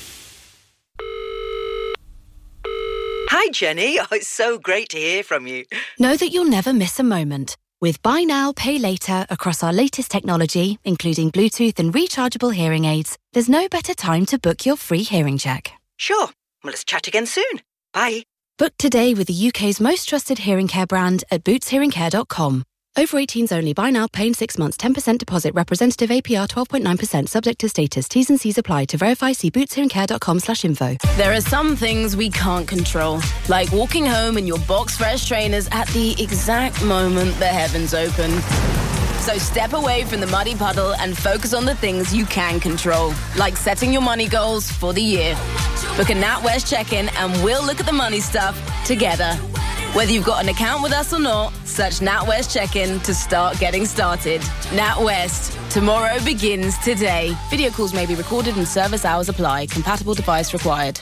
Hi, Jenny. Oh, it's so great to hear from you. Know that you'll never miss a moment. With Buy Now, Pay Later across our latest technology, including Bluetooth and rechargeable hearing aids, there's no better time to book your free hearing check. Sure. Well, let's chat again soon. Bye. Book today with the UK's most trusted hearing care brand at bootshearingcare.com. Over 18s only. Buy now, pay in 6 months. 10% deposit. Representative APR 12.9%. Subject to status. T's and C's apply. To verify, see bootshereandcare.com/info. There are some things we can't control, like walking home in your box fresh trainers at the exact moment the heavens open. So step away from the muddy puddle and focus on the things you can control, like setting your money goals for the year. Book a NatWest check-in and we'll look at the money stuff together. Whether you've got an account with us or not, search NatWest check-in to start getting started. NatWest. Tomorrow begins today. Video calls may be recorded and service hours apply. Compatible device required.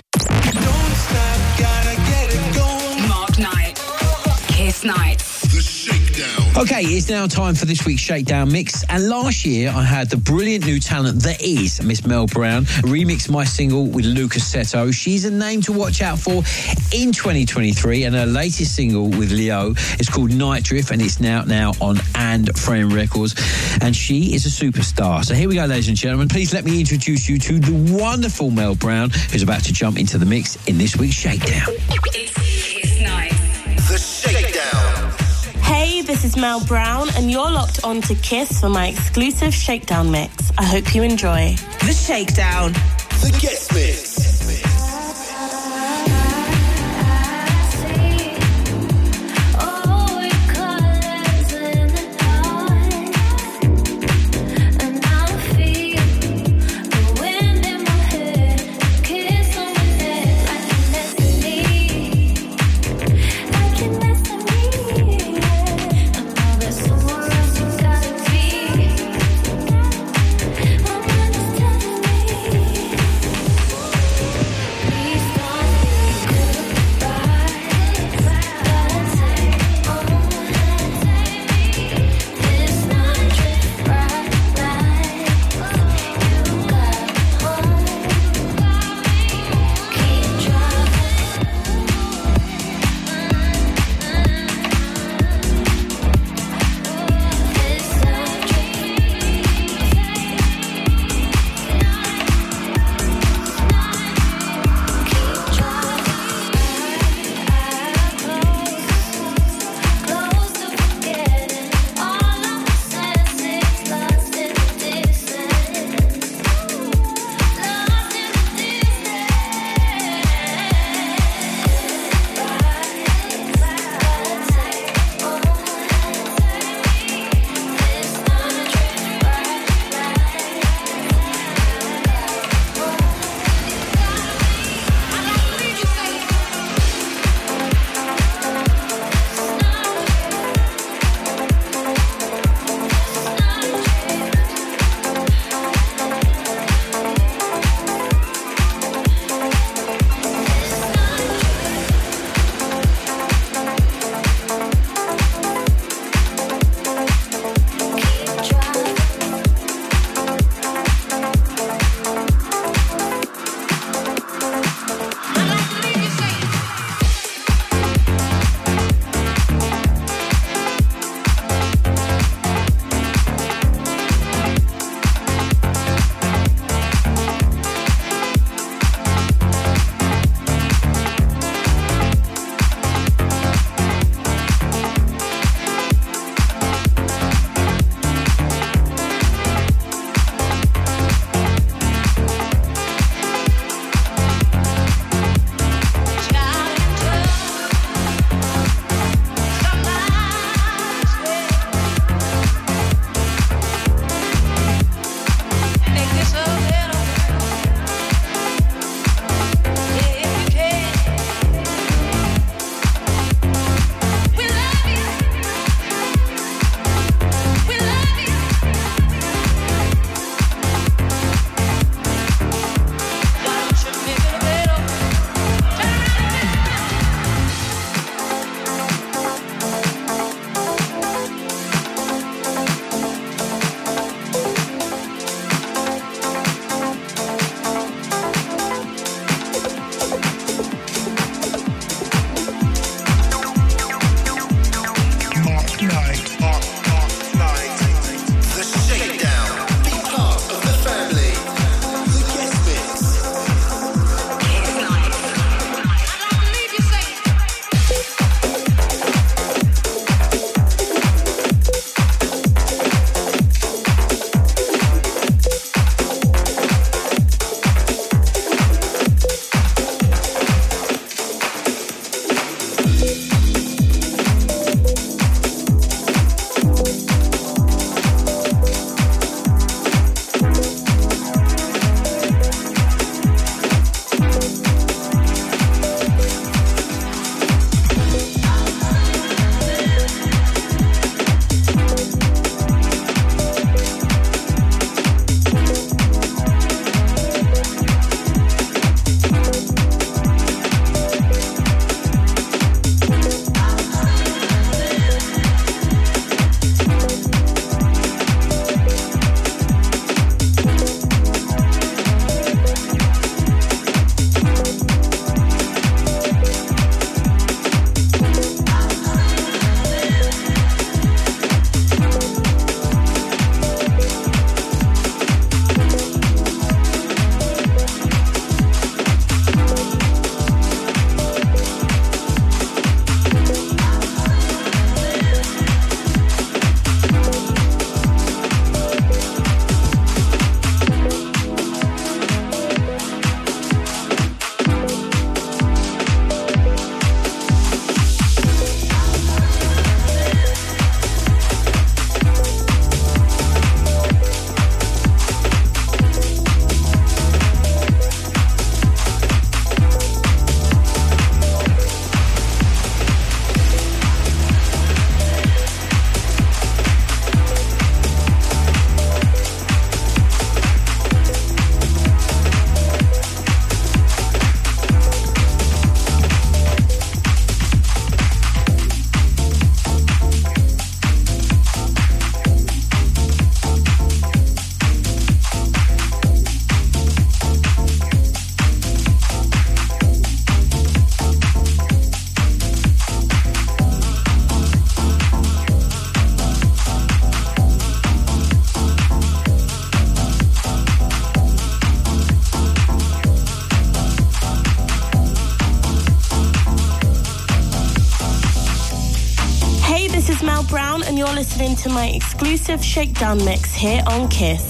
Mark Knight. Kiss Nights. The Shakedown. Okay, it's now time for this week's Shakedown Mix. And last year, I had the brilliant new talent that is Miss Mel Brown remix my single with Lucas Seto. She's a name to watch out for in 2023. And her latest single with Leo is called Night Drift, and it's now on And Frame Records. And she is a superstar. So here we go, ladies and gentlemen. Please let me introduce you to the wonderful Mel Brown, who's about to jump into the mix in this week's Shakedown. It's Kiss Nights. The Shakedown. Hey, this is Mel Brown, and you're locked on to Kiss for my exclusive Shakedown mix. I hope you enjoy. The Shakedown. The Guest Mix. Brown, and you're listening to my exclusive Shakedown mix here on Kiss.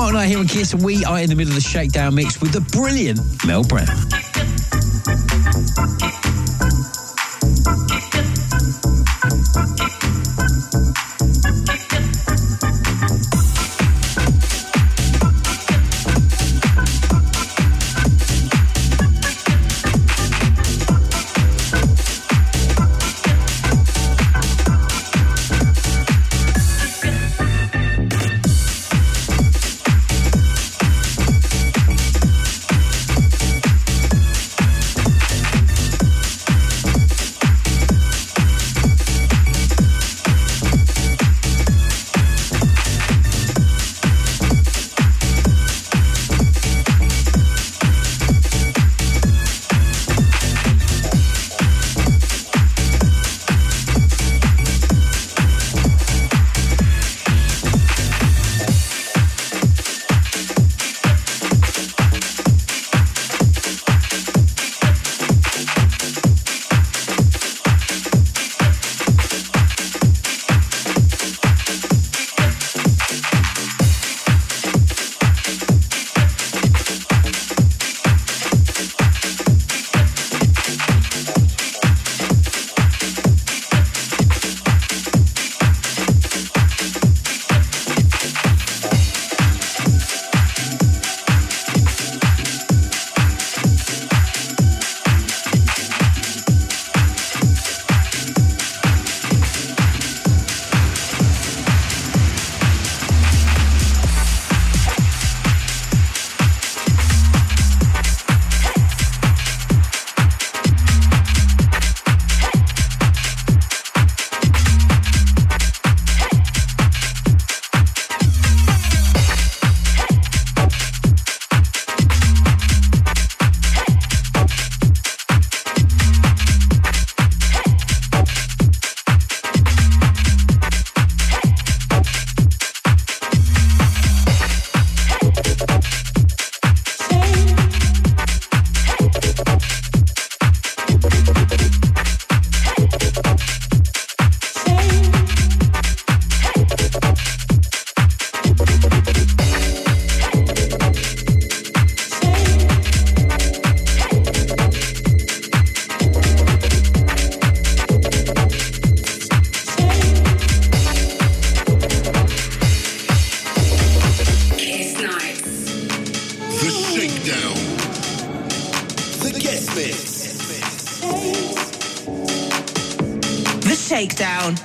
Mark Knight here on Kiss, and we are in the middle of the Shakedown mix with the brilliant Mel Brown. Shakedown.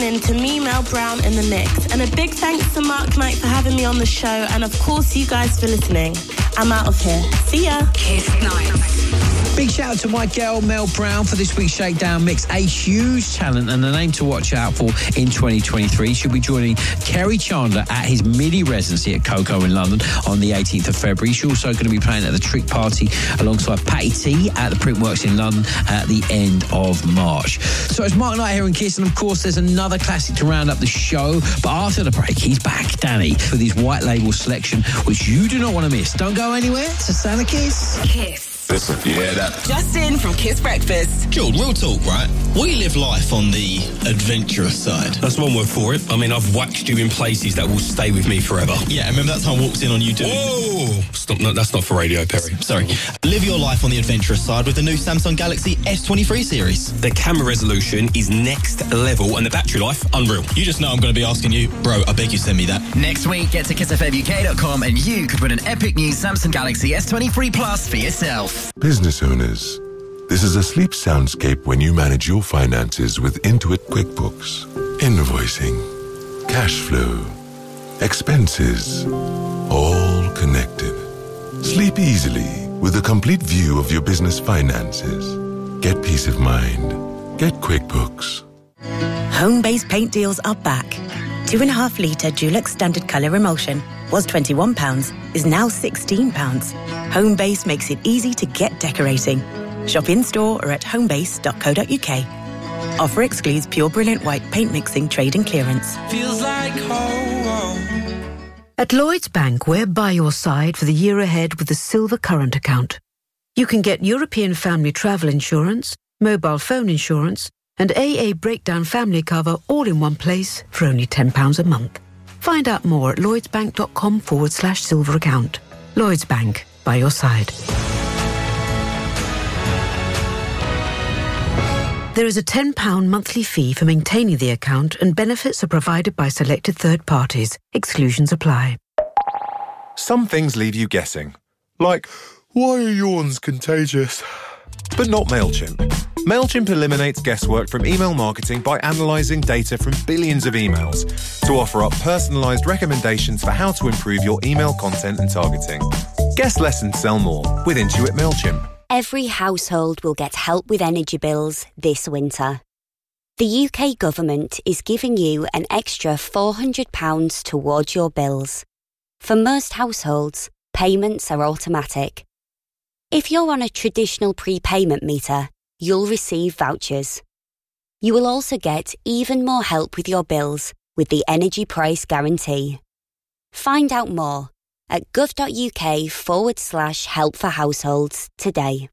listening to me, Mel Brown, in the mix. And a big thanks to Mark Knight for having me on the show. And of course, you guys for listening. I'm out of here. See ya. Kiss Night. Big shout out to my girl Mel Brown for this week's Shakedown Mix. A huge talent and a name to watch out for in 2023. She'll be joining Kerry Chandler at his MIDI residency at Coco in London on the 18th of February. She's also going to be playing at the Trick Party alongside Patty T at the Printworks in London at the end of March. So it's Mark Knight here in Kiss, and of course there's another classic to round up the show. But after the break, he's back, Danny, with his white label selection, which you do not want to miss. Don't go anywhere. It's a Santa Kiss. Kiss. Listen, you hear that? Justin from Kiss Breakfast. Jordan, real talk, right? We live life on the adventurous side. That's one word for it. I mean, I've waxed you in places that will stay with me forever. Yeah, remember that time I walked in on you doing... Whoa! Stop, no, that's not for radio, Perry. Sorry. Live your life on the adventurous side with the new Samsung Galaxy S23 series. The camera resolution is next level and the battery life, unreal. You just know I'm going to be asking you, bro, I beg you send me that. Next week, get to kissfmuk.com and you could win an epic new Samsung Galaxy S23 Plus for yourself. Business owners, this is a sleep soundscape when you manage your finances with Intuit QuickBooks. Invoicing, cash flow, expenses, all connected. Sleep easily with a complete view of your business finances. Get peace of mind. Get QuickBooks. Home-based paint deals are back. 2.5 litre Dulux Standard Colour Emulsion was £21, is now £16. Homebase makes it easy to get decorating. Shop in-store or at homebase.co.uk. Offer excludes pure brilliant white paint mixing, trade and clearance. Feels like home. At Lloyds Bank, we're by your side for the year ahead with the Silver Current account. You can get European family travel insurance, mobile phone insurance, and AA breakdown family cover all in one place for only £10 a month. Find out more at lloydsbank.com/silver account. Lloyds Bank, by your side. There is a £10 monthly fee for maintaining the account, and benefits are provided by selected third parties. Exclusions apply. Some things leave you guessing. Like, why are yawns contagious? But not MailChimp. MailChimp eliminates guesswork from email marketing by analysing data from billions of emails to offer up personalised recommendations for how to improve your email content and targeting. Guess less and sell more with Intuit MailChimp. Every household will get help with energy bills this winter. The UK government is giving you an extra £400 towards your bills. For most households, payments are automatic. If you're on a traditional prepayment meter, you'll receive vouchers. You will also get even more help with your bills with the Energy Price Guarantee. Find out more at gov.uk/help for households today.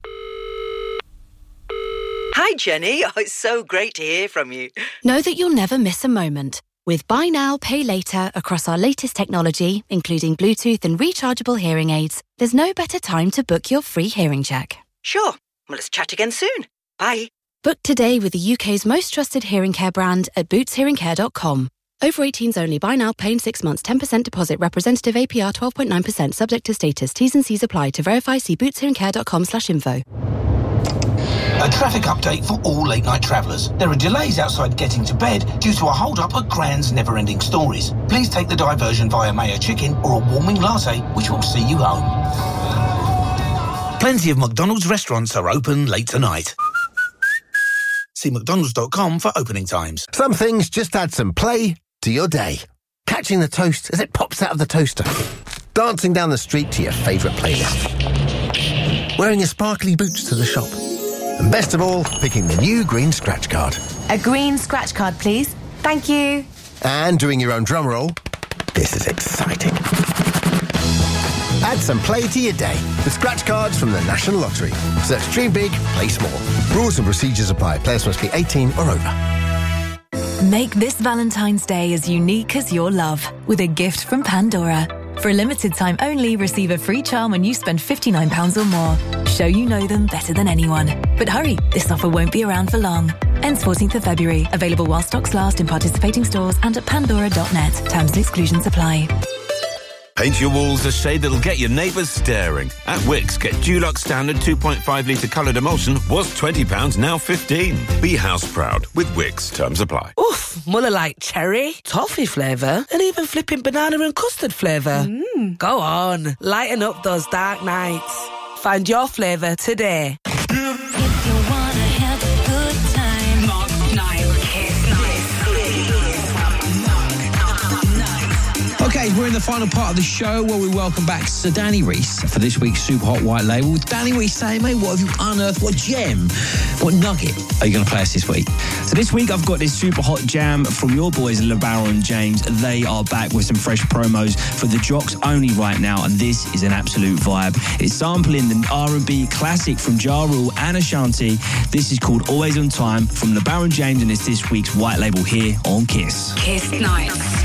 Hi, Jenny. Oh, it's so great to hear from you. Know that you'll never miss a moment. With Buy Now, Pay Later across our latest technology, including Bluetooth and rechargeable hearing aids, there's no better time to book your free hearing check. Sure. Well, let's chat again soon. Bye. Book today with the UK's most trusted hearing care brand at bootshearingcare.com. Over 18s only. Buy now, pay in 6 months, 10% deposit, representative APR 12.9%, subject to status. T's and C's apply. To verify, see bootshearingcare.com/info. A traffic update for all late-night travellers. There are delays outside getting to bed due to a hold-up at Grand's Never-Ending Stories. Please take the diversion via Mayo Chicken or a warming latte, which will see you home. Plenty of McDonald's restaurants are open late tonight. See mcdonalds.com for opening times. Some things just add some play to your day. Catching the toast as it pops out of the toaster. Dancing down the street to your favourite playlist. Wearing your sparkly boots to the shop. And best of all, picking the new green scratch card. A green scratch card, please. Thank you. And doing your own drum roll. This is exciting. Add some play to your day with scratch cards from the National Lottery. Search Dream Big, Play Small. Rules and procedures apply. Players must be 18 or over. Make this Valentine's Day as unique as your love with a gift from Pandora. For a limited time only, receive a free charm when you spend £59 or more. Show you know them better than anyone. But hurry, this offer won't be around for long. Ends 14th of February. Available while stocks last in participating stores and at pandora.net. Terms and exclusions apply. Paint your walls a shade that'll get your neighbours staring. At Wickes, get Dulux Standard 2.5 litre coloured emulsion was £20, now £15. Be house proud with Wickes. Terms apply. Oof, Muller like cherry, toffee flavour, and even flipping banana and custard flavour. Go on, lighten up those dark nights. Find your flavour today. Okay, we're in the final part of the show where we welcome back Sir Danny Reese for this week's Super Hot White Label. With Danny Reese saying, mate, what have you unearthed? What gem? What nugget are you going to play us this week? So this week I've got this super hot jam from your boys LeBaron James. They are back with some fresh promos for the Jocks only right now, and this is an absolute vibe. It's sampling the R&B classic from Ja Rule and Ashanti. This is called Always on Time from LeBaron James, and it's this week's White Label here on Kiss. Kiss Nights.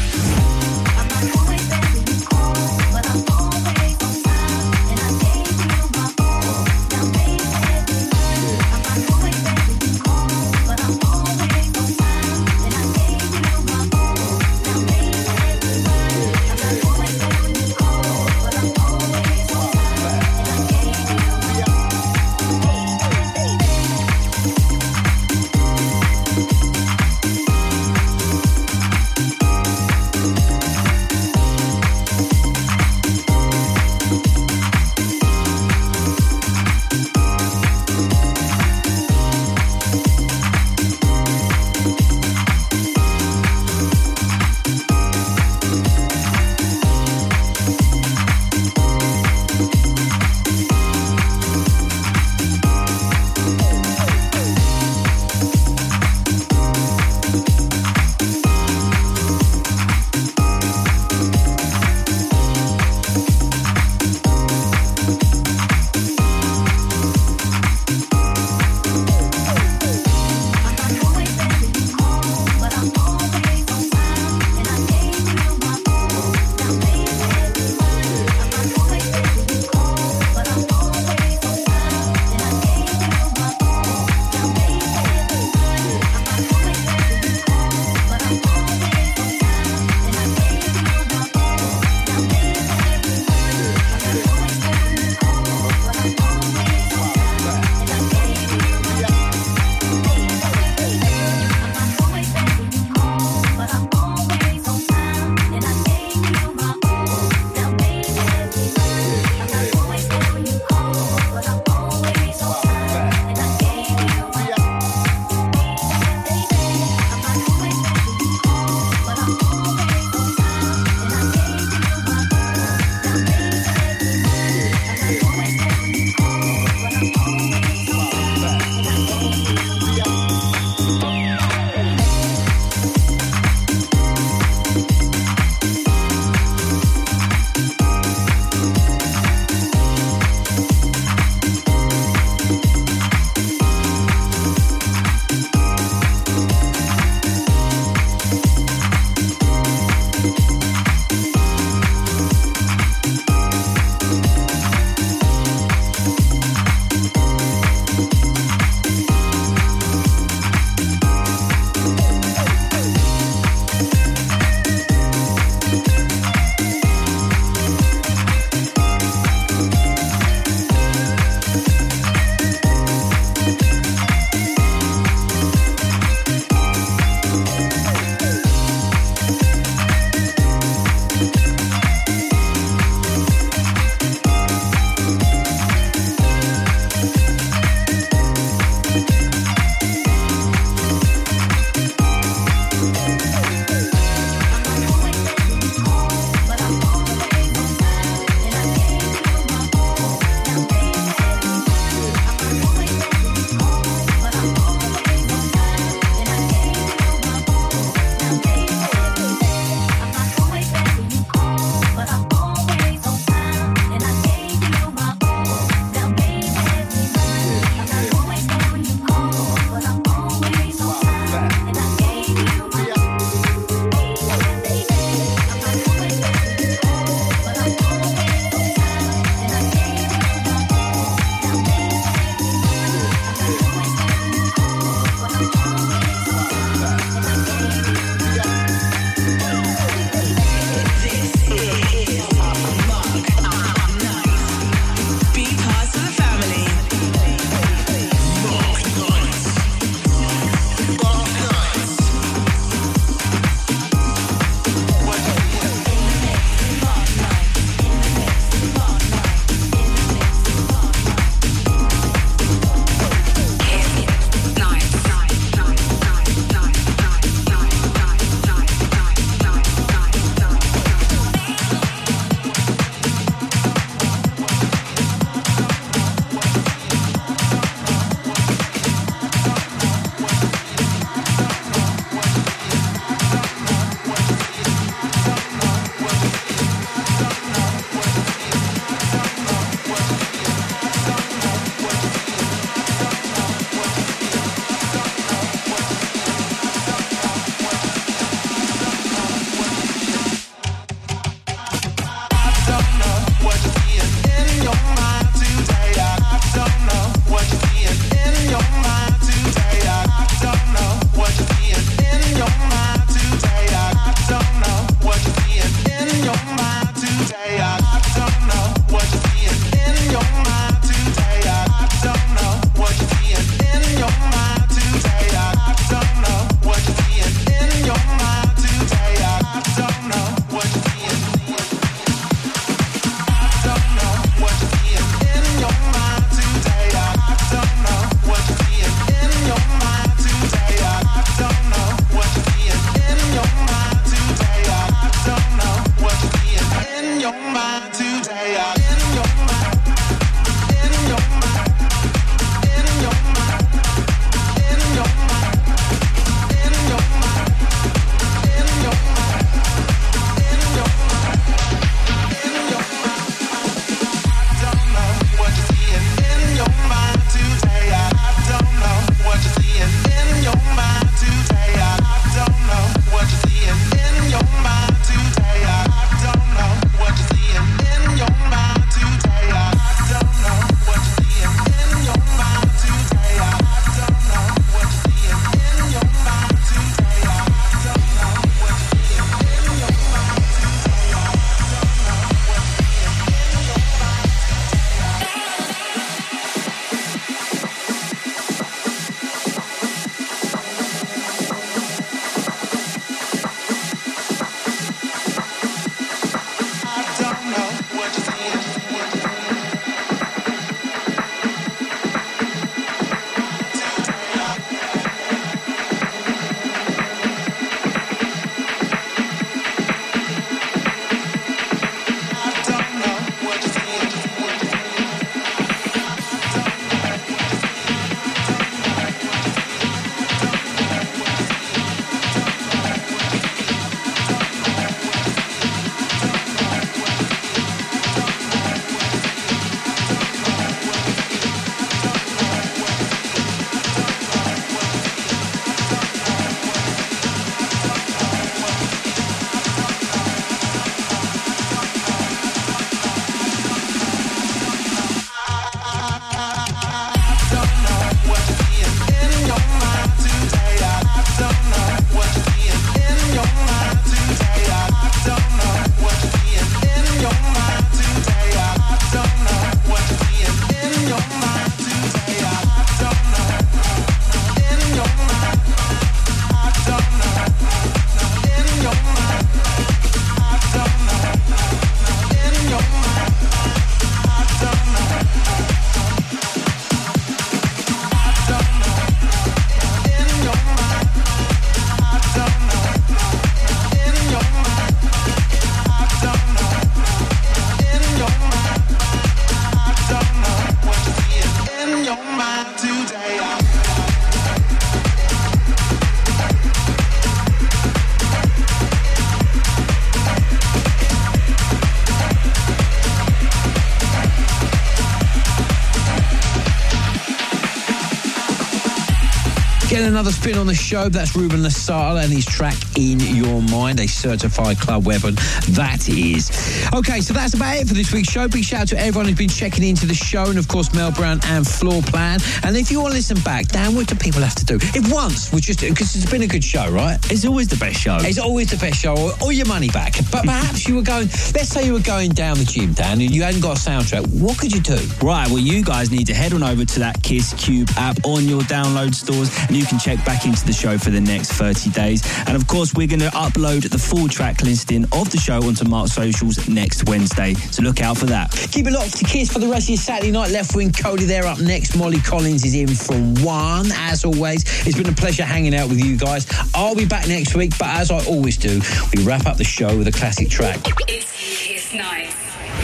another spin on the show. That's Ruben Lasala and his track In Your Mind, a certified club weapon. That is. Okay, so that's about it for this week's show. Big shout out to everyone who's been checking into the show, and of course Mel Brown and Floor Plan. And if you want to listen back, Dan, what do people have to do? If once, we just, because it's been a good show, right? It's always the best show. It's always the best show, or your money back. But perhaps you were going, let's say you were going down the gym, Dan, and you hadn't got a soundtrack. What could you do? Right, well, you guys need to head on over to that Kiss Cube app on your download stores, and you can check back into the show for the next 30 days. And of course, we're going to upload the full track listing of the show onto Mark's socials next Wednesday, so look out for that. Keep it locked to Kiss for the rest of your Saturday night. Left Wing Cody there up next. Molly Collins is in from 1. As always, it's been a pleasure hanging out with you guys. I'll be back next week, but as I always do, we wrap up the show with a classic track. It's nice.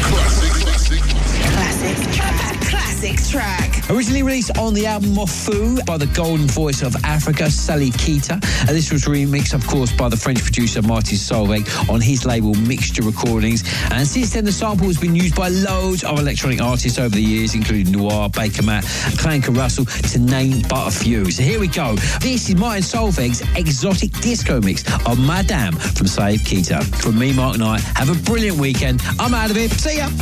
Classic track. Originally released on the album Mofu by the golden voice of Africa, Sally Keita. And this was remixed, of course, by the French producer Martin Solveig on his label Mixture Recordings. And since then, the sample has been used by loads of electronic artists over the years, including Noir, Baker Matt, Clank and Russell, to name but a few. So here we go. This is Martin Solveig's exotic disco mix of Madame from Sally Keita. From me, Mark Knight, have a brilliant weekend. I'm out of here. See ya.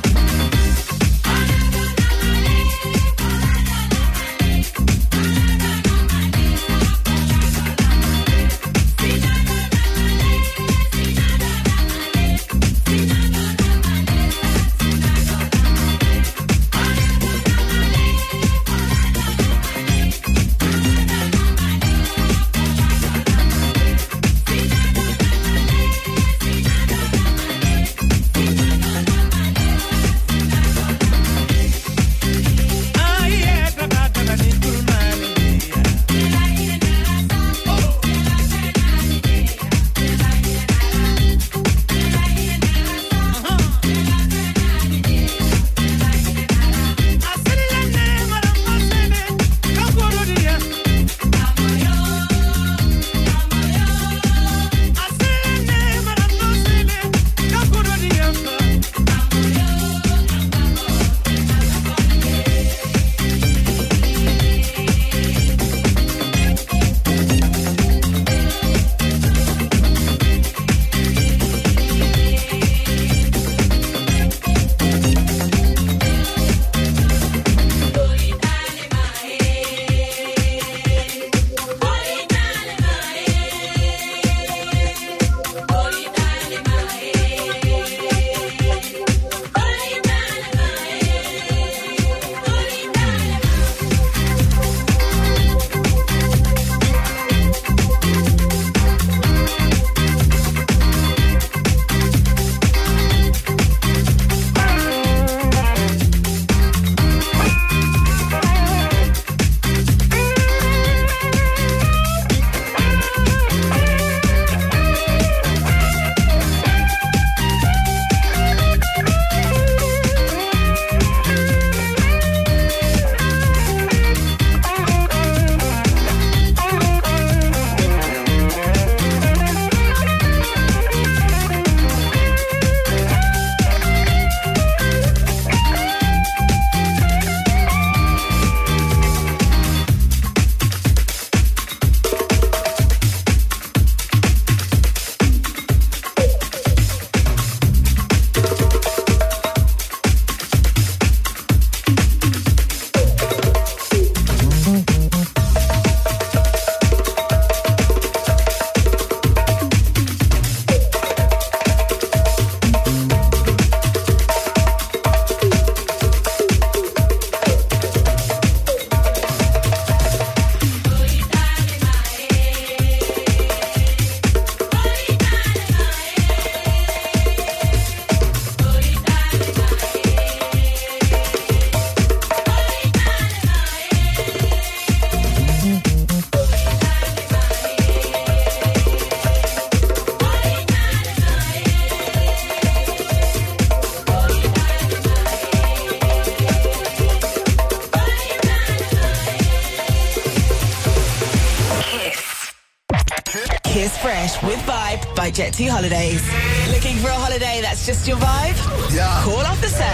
Kiss Fresh with Vibe by Jet2 Holidays. Looking for a holiday that's just your vibe? Yeah. Call off the search.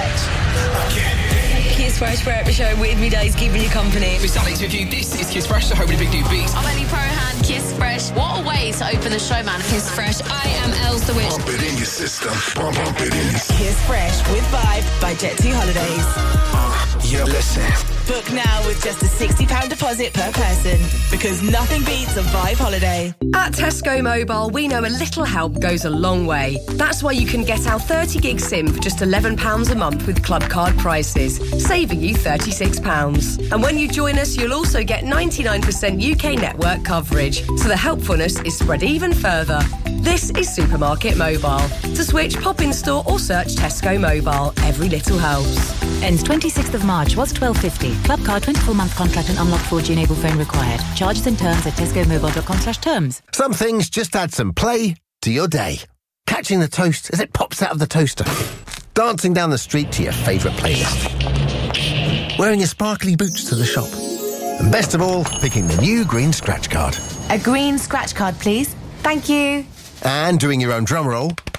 Kiss Fresh Breakfast Show with me, Days, keeping you company. It's Alex with you. This is Kiss Fresh, the home of the big new beats. I'm Ellie Prohan, Kiss Fresh. What a way to open the show, man. Kiss Fresh. I am Els the Witch. Bump it in your system. Bump it in your Kiss Fresh with Vibe by Jet2 Holidays. Yeah, listen. Book now with just a £60 deposit per person, because nothing beats a Vibe holiday. At Tesco Mobile, we know a little help goes a long way. That's why you can get our 30 gig SIM for just £11 a month with club card prices, saving you £36. And when you join us, you'll also get 99% UK network coverage, so the helpfulness is spread even further. This is Supermarket Mobile. To switch, pop in store or search Tesco Mobile. Every little helps. Ends 26th of March, was £12.50. Club card, 24-month contract and unlocked 4G enabled phone required. Charges and terms at tescomobile.com/terms. Some things just add some play to your day. Catching the toast as it pops out of the toaster. Dancing down the street to your favourite playlist. Wearing your sparkly boots to the shop. And best of all, picking the new green scratch card. A green scratch card, please. Thank you. And doing your own drum roll.